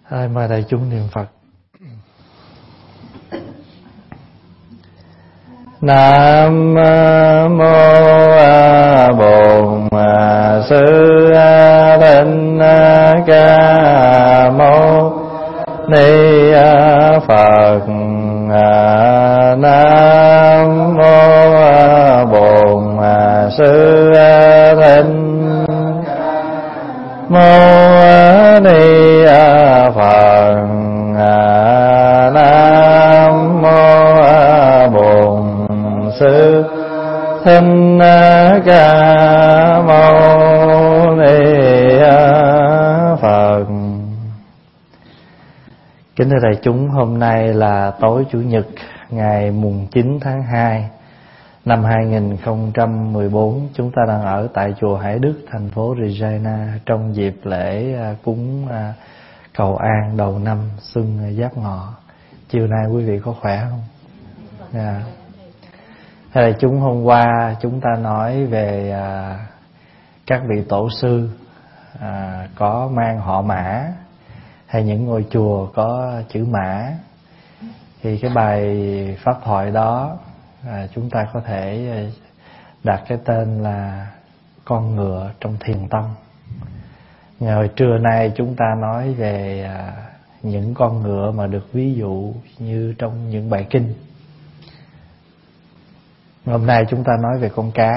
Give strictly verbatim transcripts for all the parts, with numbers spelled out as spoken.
Thôi, mời đại chúng niệm Phật. Nam mô Bổn Sư Thích Ca Mâu Ni Phật. Nam mô Bổn Sư Thích Mâu Ni Phật. Nam mô Bổn Sư Thích Ca Mâu Ni Phật. Kính thưa đại chúng, hôm nay là tối Chủ nhật ngày mùng chín tháng hai năm hai nghìn không trăm mười bốn. Chúng ta đang ở tại chùa Hải Đức, thành phố Regina, trong dịp lễ cúng cầu an đầu năm xuân Giáp Ngọ. Chiều nay quý vị có khỏe không? Yeah. Thế là chúng hôm qua chúng ta nói về à, các vị tổ sư à, có mang họ Mã, hay những ngôi chùa có chữ Mã. Thì cái bài pháp thoại đó à, chúng ta có thể đặt cái tên là con ngựa trong thiền tông. Ngày trưa nay chúng ta nói về à, những con ngựa mà được ví dụ như trong những bài kinh. Hôm nay chúng ta nói về con cá.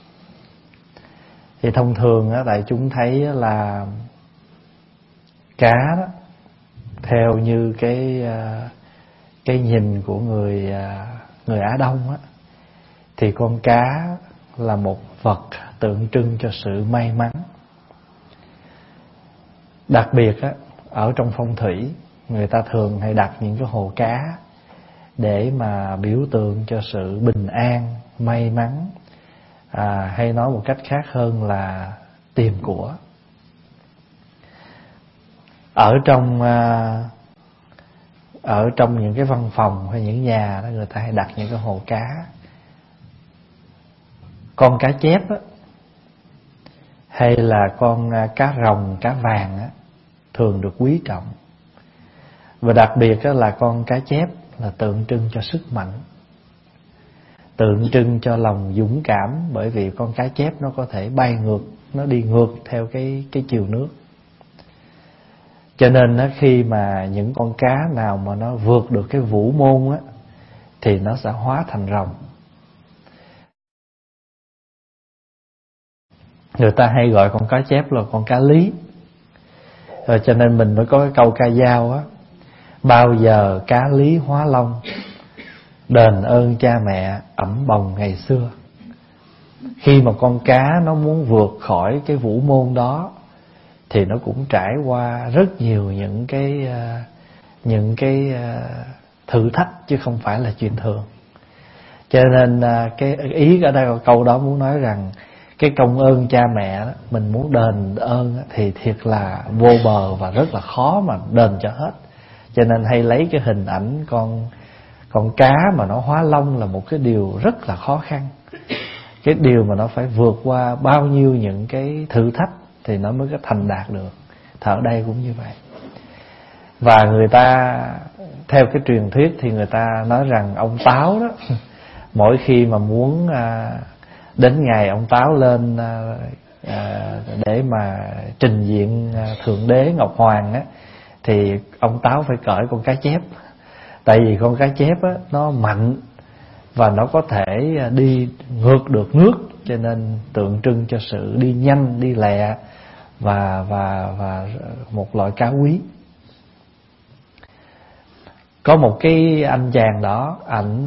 Thì thông thường á, đại chúng thấy là cá đó, theo như cái cái nhìn của người người Á Đông á, thì con cá là một vật tượng trưng cho sự may mắn. Đặc biệt á, ở trong phong thủy, người ta thường hay đặt những cái hồ cá để mà biểu tượng cho sự bình an, may mắn, à, hay nói một cách khác hơn là tiền của. Ở trong à, ở trong những cái văn phòng hay những nhà đó, người ta hay đặt những cái hồ cá. Con cá chép á, hay là con cá rồng, cá vàng á, thường được quý trọng. Và đặc biệt á, là con cá chép là tượng trưng cho sức mạnh, tượng trưng cho lòng dũng cảm, bởi vì con cá chép nó có thể bay ngược, nó đi ngược theo cái cái chiều nước. Cho nên á, khi mà những con cá nào mà nó vượt được cái vũ môn á, thì nó sẽ hóa thành rồng. Người ta hay gọi con cá chép là con cá lý. Rồi cho nên mình mới có cái câu ca dao á: bao giờ cá lý hóa long, đền ơn cha mẹ ẵm bồng ngày xưa. Khi mà con cá nó muốn vượt khỏi cái vũ môn đó, thì nó cũng trải qua rất nhiều những cái những cái thử thách, chứ không phải là chuyện thường. Cho nên cái ý ở đây câu đó muốn nói rằng cái công ơn cha mẹ đó, mình muốn đền ơn thì thiệt là vô bờ và rất là khó mà đền cho hết. Cho nên hay lấy cái hình ảnh con con cá mà nó hóa long là một cái điều rất là khó khăn. Cái điều mà nó phải vượt qua bao nhiêu những cái thử thách thì nó mới có thành đạt được. Thì ở đây cũng như vậy. Và người ta theo cái truyền thuyết thì người ta nói rằng ông Táo đó, mỗi khi mà muốn à, đến ngày ông Táo lên à, à, để mà trình diện à, Thượng Đế Ngọc Hoàng á, thì ông Táo phải cởi con cá chép. Tại vì con cá chép á, nó mạnh và nó có thể đi ngược được nước, cho nên tượng trưng cho sự đi nhanh, đi lẹ và và và một loại cá quý. Có một cái anh chàng đó, ảnh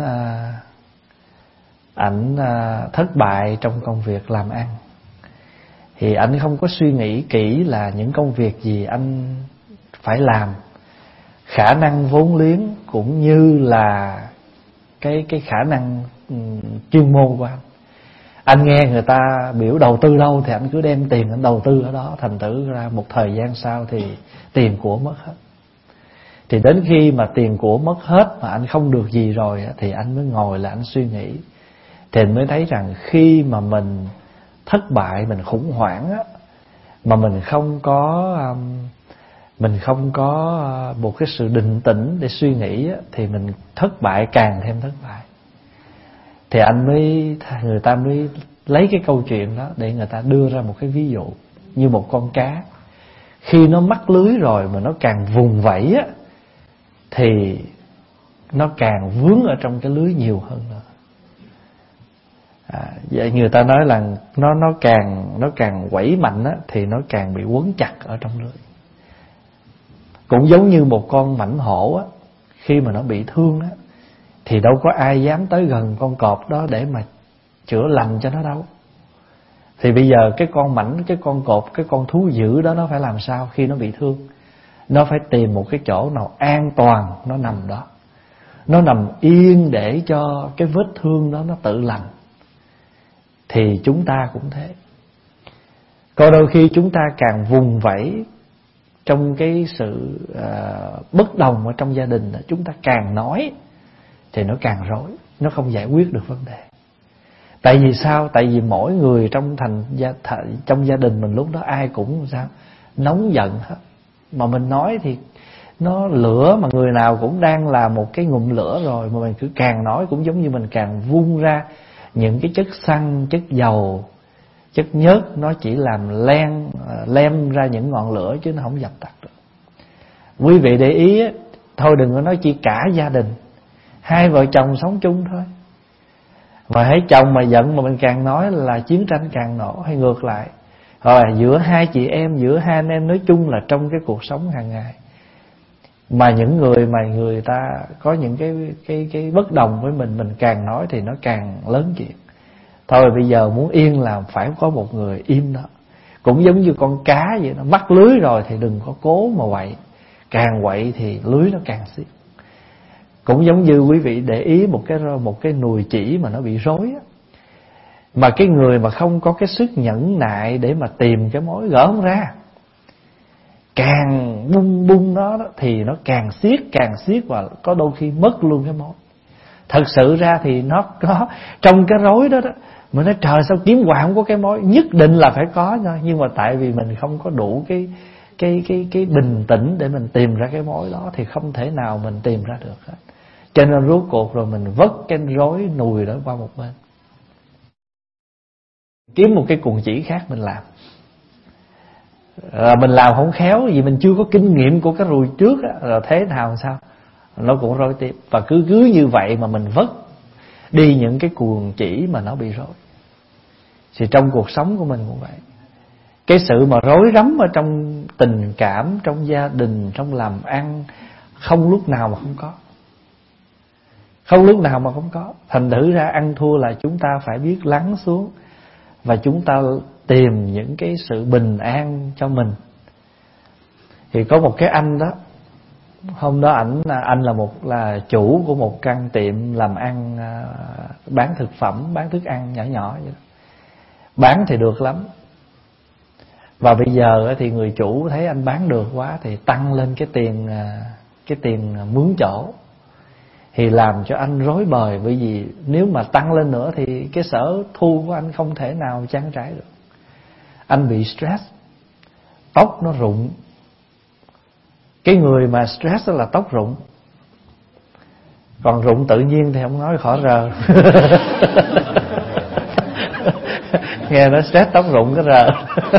ảnh thất bại trong công việc làm ăn. Thì ảnh không có suy nghĩ kỹ là những công việc gì anh phải làm, khả năng vốn liếng cũng như là cái cái khả năng um, chuyên môn của anh. Anh nghe người ta biểu đầu tư đâu thì anh cứ đem tiền anh đầu tư ở đó, thành thử ra một thời gian sau thì tiền của mất hết. Thì đến khi mà tiền của mất hết mà anh không được gì rồi thì anh mới ngồi là anh suy nghĩ. Thì anh mới thấy rằng khi mà mình thất bại, mình khủng hoảng á, mà mình không có um, mình không có một cái sự định tĩnh để suy nghĩ, thì mình thất bại càng thêm thất bại. Thì anh mới người ta mới lấy cái câu chuyện đó để người ta đưa ra một cái ví dụ như một con cá, khi nó mắc lưới rồi mà nó càng vùng vẫy á, thì nó càng vướng ở trong cái lưới nhiều hơn nữa. À, vậy người ta nói là nó nó càng nó càng quẩy mạnh á, thì nó càng bị quấn chặt ở trong lưới. Cũng giống như một con mãnh hổ á, khi mà nó bị thương á, thì đâu có ai dám tới gần con cọp đó để mà chữa lành cho nó đâu. Thì bây giờ cái con mãnh, cái con cọp, cái con thú dữ đó nó phải làm sao khi nó bị thương? Nó phải tìm một cái chỗ nào an toàn, nó nằm đó. Nó nằm yên để cho cái vết thương đó nó tự lành. Thì chúng ta cũng thế. Có đôi khi chúng ta càng vùng vẫy trong cái sự uh, bất đồng ở trong gia đình, chúng ta càng nói thì nó càng rối, nó không giải quyết được vấn đề. Tại vì sao? Tại vì mỗi người trong thành gia, trong gia đình mình lúc đó ai cũng sao nóng giận hết. Mà mình nói thì nó lửa, mà người nào cũng đang là một cái ngụm lửa rồi, mà mình cứ càng nói cũng giống như mình càng vung ra những cái chất xăng, chất dầu, chất nhớt, nó chỉ làm len lem ra những ngọn lửa chứ nó không dập tắt được. Quý vị để ý á, thôi đừng có nói chỉ cả gia đình, hai vợ chồng sống chung thôi, mà thấy chồng mà giận mà mình càng nói là chiến tranh càng nổ, hay ngược lại. Hoặc là giữa hai chị em, giữa hai anh em, nói chung là trong cái cuộc sống hàng ngày, mà những người mà người ta có những cái cái cái bất đồng với mình, mình càng nói thì nó càng lớn chuyện. Thôi bây giờ muốn yên là phải có một người im đó. Cũng giống như con cá vậy, nó mắc lưới rồi thì đừng có cố mà quậy, càng quậy thì lưới nó càng xiết. Cũng giống như quý vị để ý một cái một cái nùi chỉ mà nó bị rối á, mà cái người mà không có cái sức nhẫn nại để mà tìm cái mối gỡ không ra, càng bung bung nó đó, thì nó càng siết càng siết và có đôi khi mất luôn cái mối. Thật sự ra thì nó có trong cái rối đó đó, mà nói trời sao kiếm hoài không có cái mối, nhất định là phải có thôi. Nhưng mà tại vì mình không có đủ cái cái cái cái bình tĩnh để mình tìm ra cái mối đó, thì không thể nào mình tìm ra được hết. Cho nên rốt cuộc rồi mình vất cái rối nùi đó qua một bên, kiếm một cái cuồng chỉ khác mình làm. À, mình làm không khéo vì mình chưa có kinh nghiệm của cái rùi trước á, rồi thế nào sao nó cũng rối tiếp. Và cứ cứ như vậy mà mình vất đi những cái cuồng chỉ mà nó bị rối. Thì trong cuộc sống của mình cũng vậy. Cái sự mà rối rắm ở trong tình cảm, trong gia đình, trong làm ăn, không lúc nào mà không có, không lúc nào mà không có. Thành thử ra ăn thua là chúng ta phải biết lắng xuống, và chúng ta tìm những cái sự bình an cho mình. Thì có một cái anh đó, hôm đó ảnh anh là một là chủ của một căn tiệm làm ăn, bán thực phẩm, bán thức ăn nhỏ nhỏ vậy đó. Bán thì được lắm. Và bây giờ thì người chủ thấy anh bán được quá thì tăng lên cái tiền cái tiền mướn chỗ, thì làm cho anh rối bời. Bởi vì nếu mà tăng lên nữa thì cái sở thu của anh không thể nào trang trải được. Anh bị stress, tóc nó rụng. Cái người mà stress đó là tóc rụng, còn rụng tự nhiên thì không nói khỏi rờ. Nghe nó stress tóc rụng cái rờ.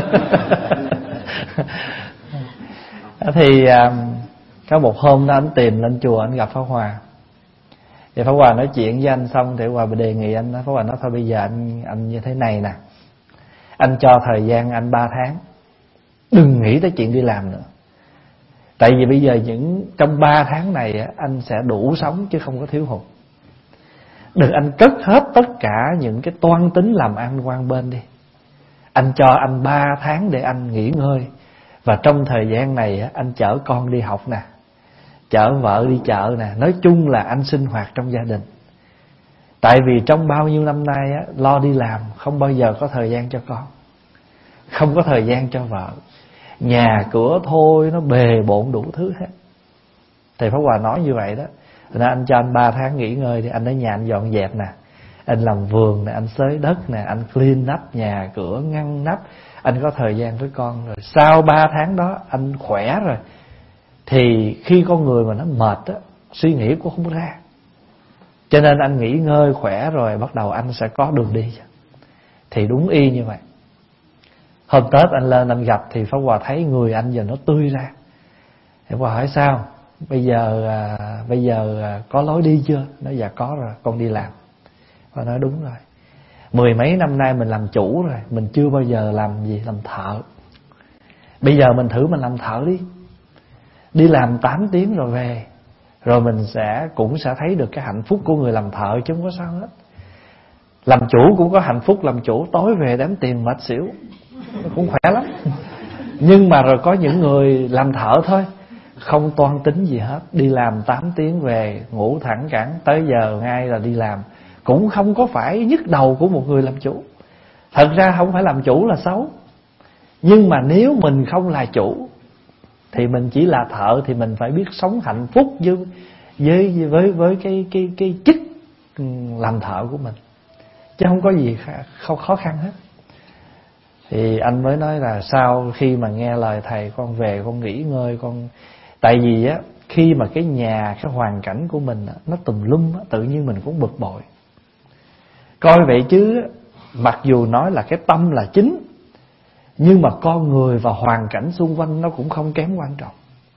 Thì có một hôm đó anh tìm lên chùa, anh gặp Pháp Hòa. Thì Pháp Hòa nói chuyện với anh xong thì Pháp Hòa đề nghị anh, Pháp Hòa nói thôi bây giờ anh anh như thế này nè, anh cho thời gian anh ba tháng, đừng nghĩ tới chuyện đi làm nữa. Tại vì bây giờ những trong ba tháng này anh sẽ đủ sống chứ không có thiếu hụt. Đừng, anh cất hết tất cả những cái toan tính làm ăn qua bên đi. Anh cho anh ba tháng để anh nghỉ ngơi. Và trong thời gian này anh chở con đi học nè, chở vợ đi chợ nè, nói chung là anh sinh hoạt trong gia đình. Tại vì trong bao nhiêu năm nay á, lo đi làm không bao giờ có thời gian cho con, không có thời gian cho vợ, nhà cửa thôi nó bề bộn đủ thứ hết. Thầy Pháp Hòa nói như vậy đó. Nên anh cho anh ba tháng nghỉ ngơi thì anh ở nhà anh dọn dẹp nè, anh làm vườn nè, anh xới đất nè, anh clean up nhà cửa, ngăn nắp. Anh có thời gian với con rồi. Sau ba tháng đó anh khỏe rồi Thì khi con người mà nó mệt á, suy nghĩ cũng không ra. Cho nên anh nghỉ ngơi khỏe rồi bắt đầu anh sẽ có đường đi. Thì đúng y như vậy. Hôm Tết anh lên anh gặp thì Pháp Hòa thấy người anh giờ nó tươi ra. Pháp Hòa hỏi sao? Bây giờ à, bây giờ à, có lối đi chưa? Nó dạ có rồi, con đi làm. Và nói đúng rồi. Mười mấy năm nay mình làm chủ rồi, mình chưa bao giờ làm gì, làm thợ. Bây giờ mình thử mình làm thợ đi. Đi làm tám tiếng rồi về, rồi mình sẽ cũng sẽ thấy được cái hạnh phúc của người làm thợ chứ không có sao hết. Làm chủ cũng có hạnh phúc, làm chủ tối về đám tiền mệt xỉu, nó cũng khỏe lắm. Nhưng mà rồi có những người làm thợ thôi, không toan tính gì hết, đi làm tám tiếng về, ngủ thẳng cẳng, tới giờ ngay là đi làm. Cũng không có phải nhức đầu của một người làm chủ. Thật ra không phải làm chủ là xấu, nhưng mà nếu mình không là chủ thì mình chỉ là thợ, thì mình phải biết sống hạnh phúc với với với với cái cái cái chức làm thợ của mình, chứ không có gì khó, khó khăn hết. Thì anh mới nói là sau khi mà nghe lời thầy, con về con nghỉ ngơi con. Tại vì á, khi mà cái nhà, cái hoàn cảnh của mình á, nó tùm lum á, tự nhiên mình cũng bực bội. Coi vậy chứ mặc dù nói là cái tâm là chính, nhưng mà con người và hoàn cảnh xung quanh nó cũng không kém quan trọng.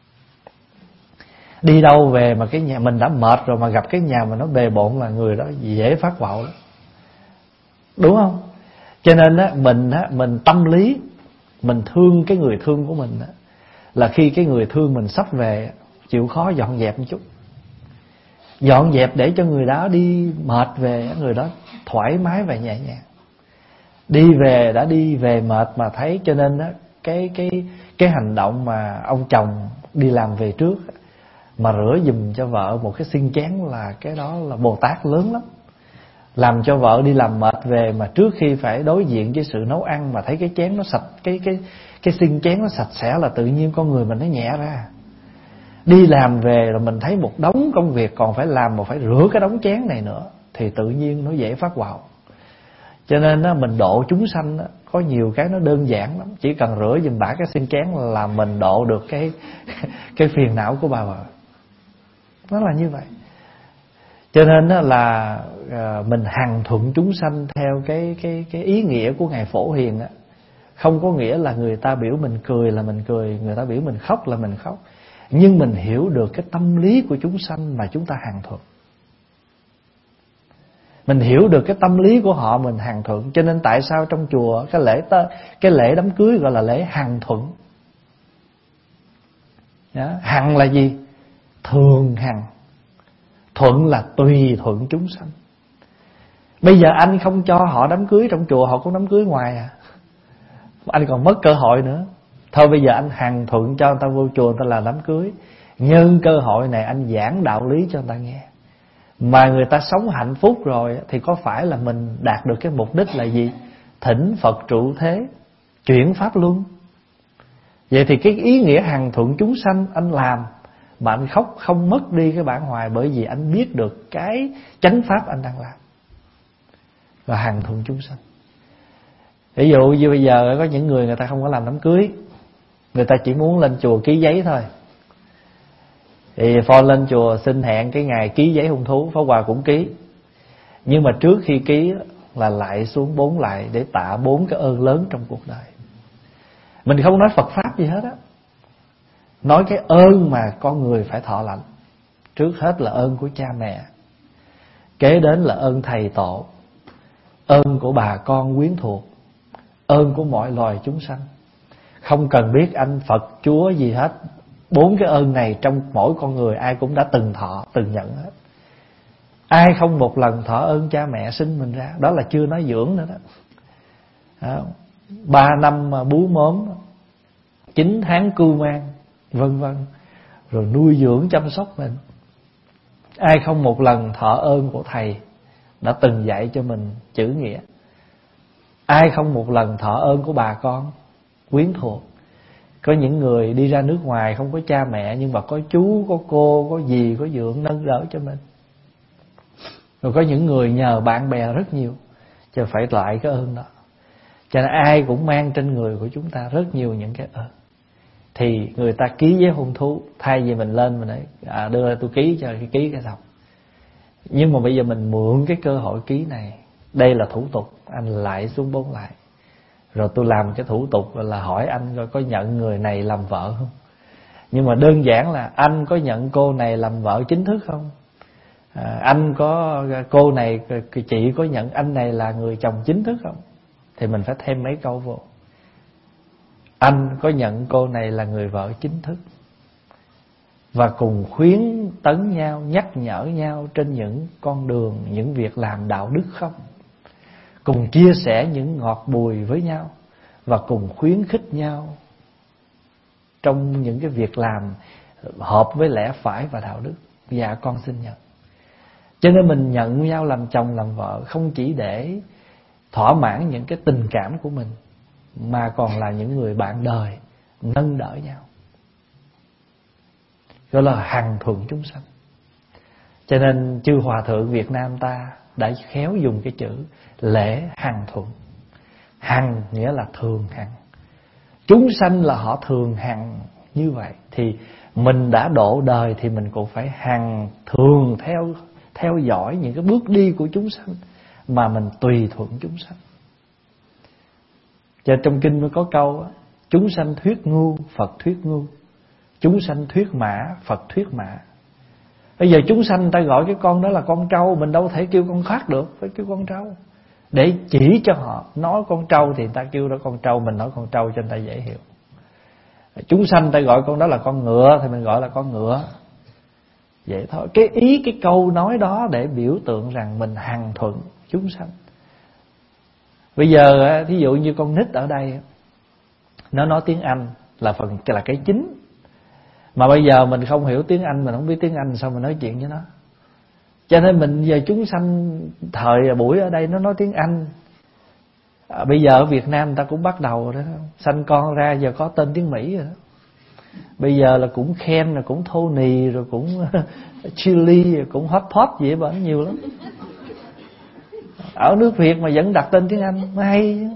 Đi đâu về mà cái nhà mình đã mệt rồi mà gặp cái nhà mà nó bề bộn là người đó dễ phát quạo lắm, đúng không? Cho nên á, mình á, mình tâm lý mình thương cái người thương của mình á, là khi cái người thương mình sắp về chịu khó dọn dẹp một chút, dọn dẹp để cho người đó đi mệt về, người đó thoải mái và nhẹ nhàng. Đi về đã đi về mệt mà thấy, cho nên á, cái cái cái hành động mà ông chồng đi làm về trước mà rửa giùm cho vợ một cái xiên chén là cái đó là Bồ Tát lớn lắm. Làm cho vợ đi làm mệt về mà trước khi phải đối diện với sự nấu ăn mà thấy cái chén nó sạch, cái cái cái xiên chén nó sạch sẽ là tự nhiên con người mình nó nhẹ ra. Đi làm về rồi mình thấy một đống công việc còn phải làm mà phải rửa cái đống chén này nữa thì tự nhiên nó dễ phát quạo. Cho nên á, mình độ chúng sanh á, có nhiều cái nó đơn giản lắm, chỉ cần rửa giùm bả cái xiên chén là mình độ được cái cái phiền não của bà vợ. Nó là như vậy. Cho nên á, là à, mình hằng thuận chúng sanh theo cái cái cái ý nghĩa của ngài Phổ Hiền á, không có nghĩa là người ta biểu mình cười là mình cười, người ta biểu mình khóc là mình khóc, nhưng mình hiểu được cái tâm lý của chúng sanh mà chúng ta hằng thuận. Mình hiểu được cái tâm lý của họ mình hằng thuận. Cho nên tại sao trong chùa cái lễ tơ, cái lễ đám cưới gọi là lễ hằng thuận. Đó. Hằng là gì? Thường hằng. Thuận là tùy thuận chúng sanh. Bây giờ anh không cho họ đám cưới trong chùa, họ cũng đám cưới ngoài à. Anh còn mất cơ hội nữa. Thôi bây giờ anh hằng thuận cho người ta vô chùa, người ta làm đám cưới. Nhân cơ hội này anh giảng đạo lý cho người ta nghe. Mà người ta sống hạnh phúc rồi thì có phải là mình đạt được cái mục đích là gì? Thỉnh Phật trụ thế, chuyển pháp luân. Vậy thì cái ý nghĩa hằng thuận chúng sanh anh làm mà anh khóc không mất đi cái bản hoài, bởi vì anh biết được cái chánh pháp anh đang làm và hằng thuận chúng sanh. Ví dụ như bây giờ có những người người ta không có làm đám cưới, người ta chỉ muốn lên chùa ký giấy thôi. Thì Phò lên chùa xin hẹn cái ngày ký giấy hôn thú, Pháp Hòa cũng ký. Nhưng mà trước khi ký là lại xuống bốn lại để tạ bốn cái ơn lớn trong cuộc đời. Mình không nói Phật Pháp gì hết á, nói cái ơn mà con người phải thọ lãnh. Trước hết là ơn của cha mẹ, kế đến là ơn thầy tổ, ơn của bà con quyến thuộc, ơn của mọi loài chúng sanh. Không cần biết anh Phật Chúa gì hết, bốn cái ơn này trong mỗi con người ai cũng đã từng thọ, từng nhận hết. Ai không một lần thọ ơn cha mẹ sinh mình ra, đó là chưa nói dưỡng nữa đó. đó. Ba năm mà bú mớm, chín tháng cưu mang, vân vân, rồi nuôi dưỡng chăm sóc mình. Ai không một lần thọ ơn của thầy đã từng dạy cho mình chữ nghĩa. Ai không một lần thọ ơn của bà con quyến thuộc. Có những người đi ra nước ngoài không có cha mẹ, nhưng mà có chú, có cô, có dì, có dượng nâng đỡ cho mình. Rồi có những người nhờ bạn bè rất nhiều, chứ phải lại cái ơn đó. Cho nên ai cũng mang trên người của chúng ta rất nhiều những cái ơn. thì người ta ký giấy hôn thú, thay vì mình lên mình nói à, đưa tôi ký cho cái ký cái xong. Nhưng mà bây giờ mình mượn cái cơ hội ký này, đây là thủ tục, anh lại xuống bốn lại, rồi tôi làm cái thủ tục là hỏi anh coi có nhận người này làm vợ không. Nhưng mà đơn giản là anh có nhận cô này làm vợ chính thức không, à, anh có cô này, chị có nhận anh này là người chồng chính thức không. Thì mình phải thêm mấy câu vô. Anh có nhận cô này là người vợ chính thức, và cùng khuyến tấn nhau, nhắc nhở nhau trên những con đường, những việc làm đạo đức không. Cùng chia sẻ những ngọt bùi với nhau, và cùng khuyến khích nhau trong những cái việc làm hợp với lẽ phải và đạo đức. Dạ con xin nhận. Cho nên mình nhận nhau làm chồng làm vợ không chỉ để thỏa mãn những cái tình cảm của mình, mà còn là những người bạn đời nâng đỡ nhau, gọi là hằng thuận chúng sanh. Cho nên chư hòa thượng Việt Nam ta đã khéo dùng cái chữ lễ hằng thuận. Hằng nghĩa là thường hằng, chúng sanh là họ thường hằng như vậy. Thì mình đã độ đời thì mình cũng phải hằng thường theo theo dõi những cái bước đi của chúng sanh, mà mình tùy thuận chúng sanh. Cho trong kinh mới có câu đó, chúng sanh thuyết ngu, Phật thuyết ngu. Chúng sanh thuyết mã, Phật thuyết mã. Bây giờ chúng sanh ta gọi cái con đó là con trâu, mình đâu thể kêu con khác được, phải kêu con trâu. Để chỉ cho họ, nói con trâu thì ta kêu đó con trâu, mình nói con trâu cho người ta dễ hiểu. Chúng sanh ta gọi con đó là con ngựa thì mình gọi là con ngựa. Vậy thôi. Cái ý cái câu nói đó để biểu tượng rằng mình hằng thuận chúng sanh. Bây giờ thí dụ như con nít ở đây, nó nói tiếng Anh là phần là cái chính, mà bây giờ mình không hiểu tiếng Anh, mình không biết tiếng Anh, sao mình nói chuyện với nó. Cho nên mình giờ chúng sanh thời buổi ở đây nó nói tiếng Anh. À, bây giờ ở Việt Nam người ta cũng bắt đầu đó, sanh con ra giờ có tên tiếng Mỹ rồi đó. Bây giờ là cũng Ken, là cũng Tony, rồi cũng Chili, rồi cũng Hot Pot gì ở bển nhiều lắm. Ở nước Việt mà vẫn đặt tên tiếng Anh mới hay.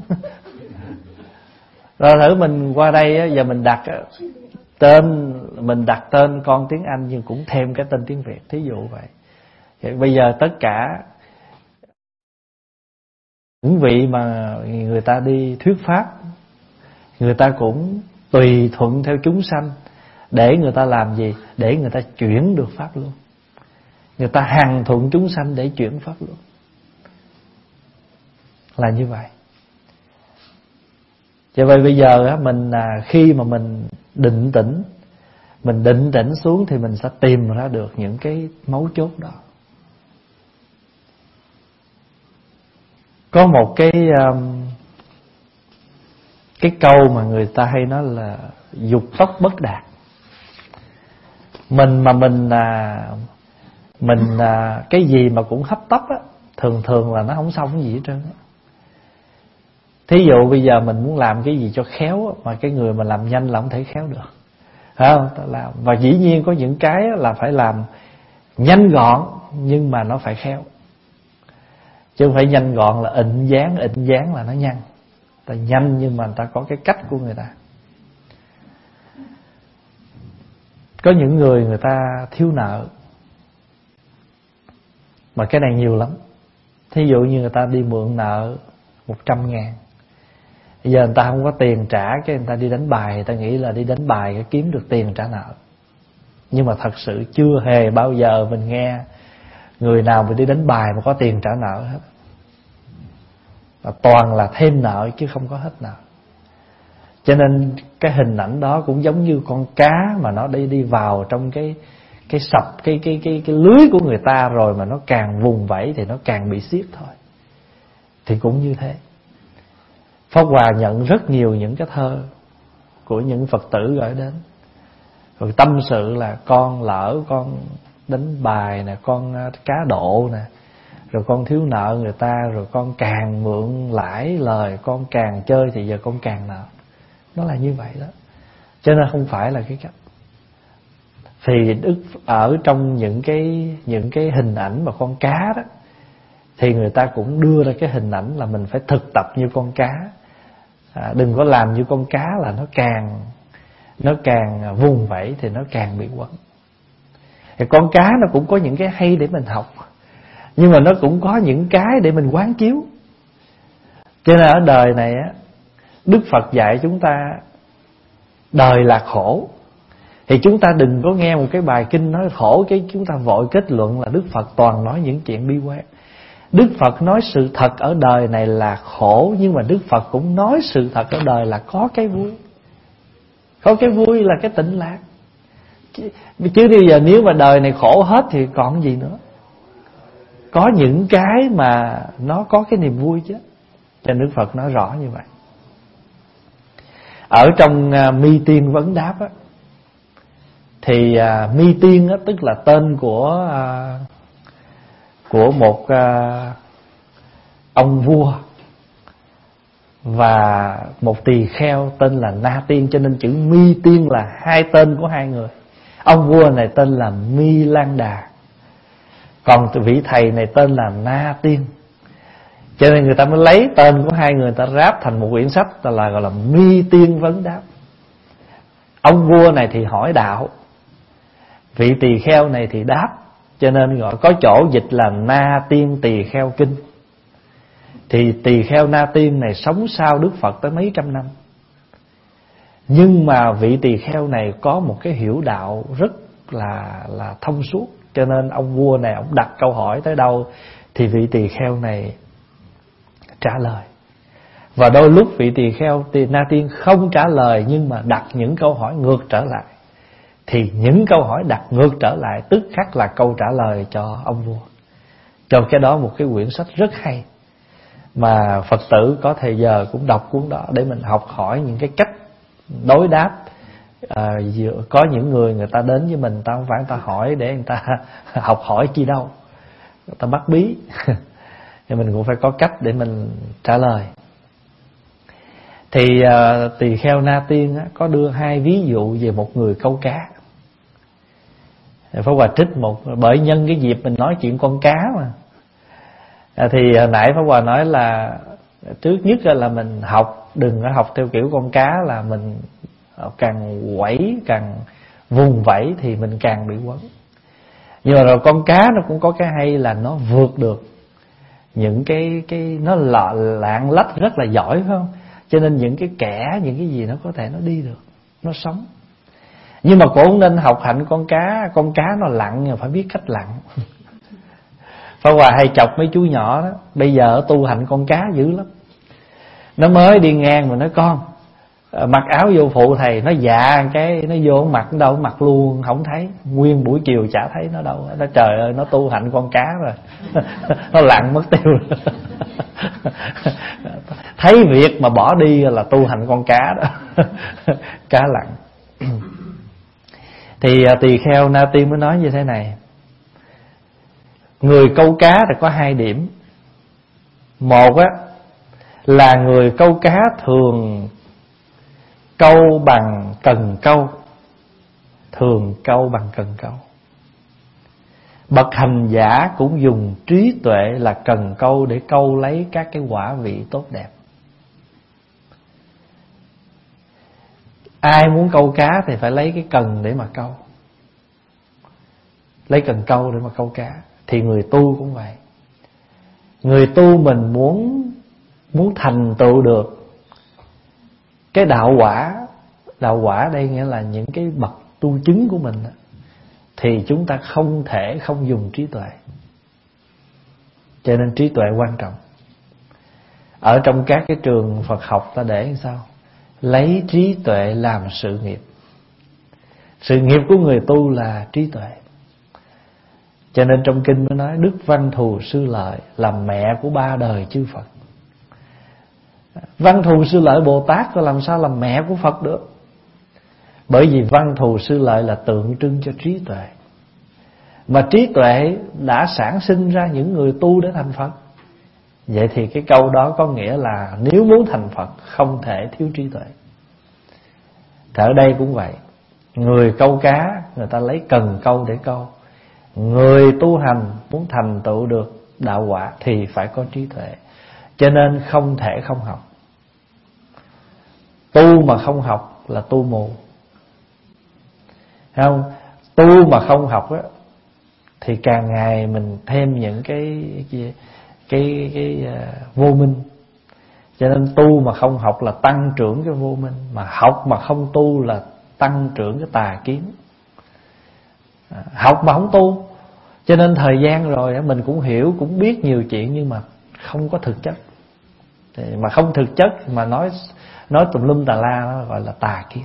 Rồi thử mình qua đây giờ mình đặt tên, mình đặt tên con tiếng Anh nhưng cũng thêm cái tên tiếng Việt, thí dụ vậy. Thì bây giờ tất cả những vị mà người ta đi thuyết pháp, người ta cũng tùy thuận theo chúng sanh. Để người ta làm gì? Để người ta chuyển được pháp luôn. Người ta hằng thuận chúng sanh để chuyển pháp luôn. Là như vậy. Cho vậy bây giờ mình khi mà mình định tĩnh, mình định tĩnh xuống thì mình sẽ tìm ra được những cái mấu chốt đó. Có một cái cái câu mà người ta hay nói là dục tốc bất đạt. Mình mà mình à, mình à, cái gì mà cũng hấp tấp á, thường thường là nó không xong cái gì hết trơn á. Thí dụ bây giờ mình muốn làm cái gì cho khéo á, mà cái người mà làm nhanh là không thể khéo được, phải không? Ta làm. Và dĩ nhiên có những cái là phải làm nhanh gọn, nhưng mà nó phải khéo. Chứ không phải nhanh gọn là ịnh dáng, ịnh dáng là nó nhanh. Ta nhanh nhưng mà người ta có cái cách của người ta. Có những người người ta thiếu nợ, mà cái này nhiều lắm. Thí dụ như người ta đi mượn nợ một trăm ngàn, bây giờ người ta không có tiền trả, cái người ta đi đánh bài, người ta nghĩ là đi đánh bài cái kiếm được tiền trả nợ. Nhưng mà thật sự chưa hề bao giờ mình nghe người nào mà đi đánh bài mà có tiền trả nợ hết. Và toàn là thêm nợ chứ không có hết nợ. Cho nên cái hình ảnh đó cũng giống như con cá mà nó đi đi vào trong cái cái sập cái cái cái cái lưới của người ta rồi, mà nó càng vùng vẫy thì nó càng bị siết thôi. Thì cũng như thế. Pháp Hòa nhận rất nhiều những cái thơ của những Phật tử gửi đến, rồi tâm sự là con lỡ con đánh bài nè, con cá độ nè, rồi con thiếu nợ người ta, rồi con càng mượn lãi lời, con càng chơi thì giờ con càng nợ. Nó là như vậy đó. Cho nên không phải là cái cách. Thì Đức ở trong những cái những cái hình ảnh mà con cá đó, thì người ta cũng đưa ra cái hình ảnh là mình phải thực tập như con cá. À, đừng có làm như con cá là nó càng nó càng vùng vẫy thì nó càng bị quấn. Thì con cá nó cũng có những cái hay để mình học, nhưng mà nó cũng có những cái để mình quán chiếu. Cho nên ở đời này á, Đức Phật dạy chúng ta đời là khổ. Thì chúng ta đừng có nghe một cái bài kinh nói khổ cái chúng ta vội kết luận là Đức Phật toàn nói những chuyện bi quan. Đức Phật nói sự thật ở đời này là khổ, nhưng mà Đức Phật cũng nói sự thật ở đời là có cái vui. Có cái vui là cái tịnh lạc. Chứ bây giờ nếu mà đời này khổ hết thì còn gì nữa. Có những cái mà nó có cái niềm vui chứ. Cho nên Đức Phật nói rõ như vậy. Ở trong uh, Mi Tiên Vấn Đáp á, thì uh, Mi Tiên á, tức là tên của uh, của một uh, ông vua và một tỳ kheo tên là Na Tiên, cho nên chữ Mi Tiên là hai tên của hai người. Ông vua này tên là Mi Lan Đà, còn vị thầy này tên là Na Tiên. Cho nên người ta mới lấy tên của hai người, người ta ráp thành một quyển sách là gọi là Mi Tiên Vấn Đáp. Ông vua này thì hỏi đạo, vị tỳ kheo này thì đáp, cho nên gọi có chỗ dịch là Na Tiên Tỳ Kheo Kinh. Thì tỳ kheo Na Tiên này sống sau Đức Phật tới mấy trăm năm, nhưng mà vị tỳ kheo này có một cái hiểu đạo rất là là thông suốt, cho nên ông vua này ông đặt câu hỏi tới đâu thì vị tỳ kheo này trả lời. Và đôi lúc vị tỳ kheo tỳ Na Tiên không trả lời, nhưng mà đặt những câu hỏi ngược trở lại, thì những câu hỏi đặt ngược trở lại tức khắc là câu trả lời cho ông vua. Cho cái đó một cái quyển sách rất hay, mà Phật tử có thời giờ cũng đọc cuốn đó để mình học hỏi những cái cách đối đáp. À, có những người người ta đến với mình, ta không phải người ta hỏi để người ta học hỏi chi đâu, người ta bắt bí thì mình cũng phải có cách để mình trả lời. Thì uh, tỳ kheo Na Tiên á, có đưa hai ví dụ về một người câu cá. Pháp Hòa trích một, bởi nhân cái dịp mình nói chuyện con cá mà. À, thì hồi nãy Pháp Hòa nói là trước nhất là mình học, đừng có học theo kiểu con cá là mình càng quẩy, càng vùng vẫy thì mình càng bị quấn. Nhưng mà rồi con cá nó cũng có cái hay là nó vượt được những cái cái nó lọ lạng lách rất là giỏi, phải không? Cho nên những cái kẻ, những cái gì nó có thể nó đi được, nó sống. Nhưng mà cũng không nên học hạnh con cá. Con cá nó lặn nhưng phải biết cách lặn. Pháp Hòa hay chọc mấy chú nhỏ đó, bây giờ tu hạnh con cá dữ lắm. Nó mới đi ngang mà nói con mặc áo vô phụ thầy, nó dạ cái nó vô mặc đâu, mặc luôn không thấy, nguyên buổi chiều chả thấy nó đâu. Nó trời ơi, nó tu hạnh con cá rồi. Nó lặn mất tiêu. Thấy việc mà bỏ đi là tu hành con cá đó. Cá lặn. Thì tỳ kheo Na Tiên mới nói như thế này: người câu cá thì có hai điểm. Một á là người câu cá thường câu bằng cần câu, thường câu bằng cần câu. Bậc hành giả cũng dùng trí tuệ là cần câu để câu lấy các cái quả vị tốt đẹp. Ai muốn câu cá thì phải lấy cái cần để mà câu, lấy cần câu để mà câu cá. Thì người tu cũng vậy. Người tu mình muốn muốn thành tựu được cái đạo quả. Đạo quả đây nghĩa là những cái bậc tu chứng của mình, thì chúng ta không thể không dùng trí tuệ. Cho nên trí tuệ quan trọng. Ở trong các cái trường Phật học ta để làm sao? Lấy trí tuệ làm sự nghiệp. Sự nghiệp của người tu là trí tuệ. Cho nên trong kinh mới nói Đức Văn Thù Sư Lợi là mẹ của ba đời chư Phật. Văn Thù Sư Lợi Bồ Tát có làm sao làm mẹ của Phật được? Bởi vì Văn Thù Sư Lợi là tượng trưng cho trí tuệ. Mà trí tuệ đã sản sinh ra những người tu để thành Phật. Vậy thì cái câu đó có nghĩa là nếu muốn thành Phật không thể thiếu trí tuệ. Thì ở đây cũng vậy. Người câu cá người ta lấy cần câu để câu. Người tu hành muốn thành tựu được đạo quả thì phải có trí tuệ. Cho nên không thể không học. Tu mà không học là tu mù. không? Tu mà không học á thì càng ngày mình thêm những cái cái cái, cái uh, vô minh. Cho nên tu mà không học là tăng trưởng cái vô minh, mà học mà không tu là tăng trưởng cái tà kiến. À, học mà không tu, cho nên thời gian rồi mình cũng hiểu, cũng biết nhiều chuyện nhưng mà không có thực chất. Thì mà không thực chất mà nói nói tùm lum tà la, nó gọi là tà kiến.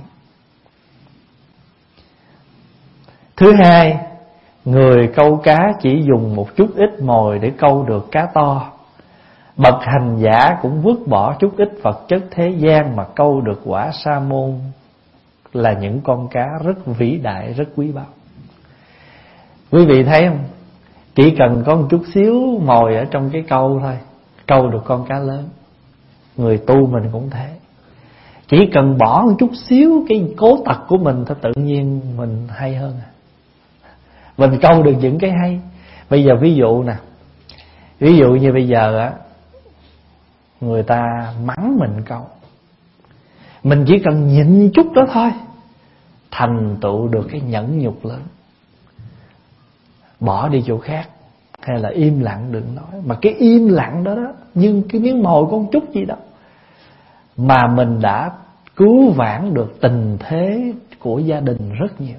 Thứ hai, người câu cá chỉ dùng một chút ít mồi để câu được cá to. Bậc hành giả cũng vứt bỏ chút ít vật chất thế gian mà câu được quả sa môn, là những con cá rất vĩ đại, rất quý báu. Quý vị thấy không? Chỉ cần có một chút xíu mồi ở trong cái câu thôi, câu được con cá lớn. Người tu mình cũng thế. Chỉ cần bỏ một chút xíu cái cố tật của mình thôi, tự nhiên mình hay hơn. Mình câu được những cái hay. Bây giờ ví dụ nè, ví dụ như bây giờ á, người ta mắng mình câu, mình chỉ cần nhịn chút đó thôi, thành tựu được cái nhẫn nhục lớn. Bỏ đi chỗ khác, hay là im lặng đừng nói. Mà cái im lặng đó đó, nhưng cái miếng mồi con chút gì đó, mà mình đã cứu vãn được tình thế của gia đình rất nhiều.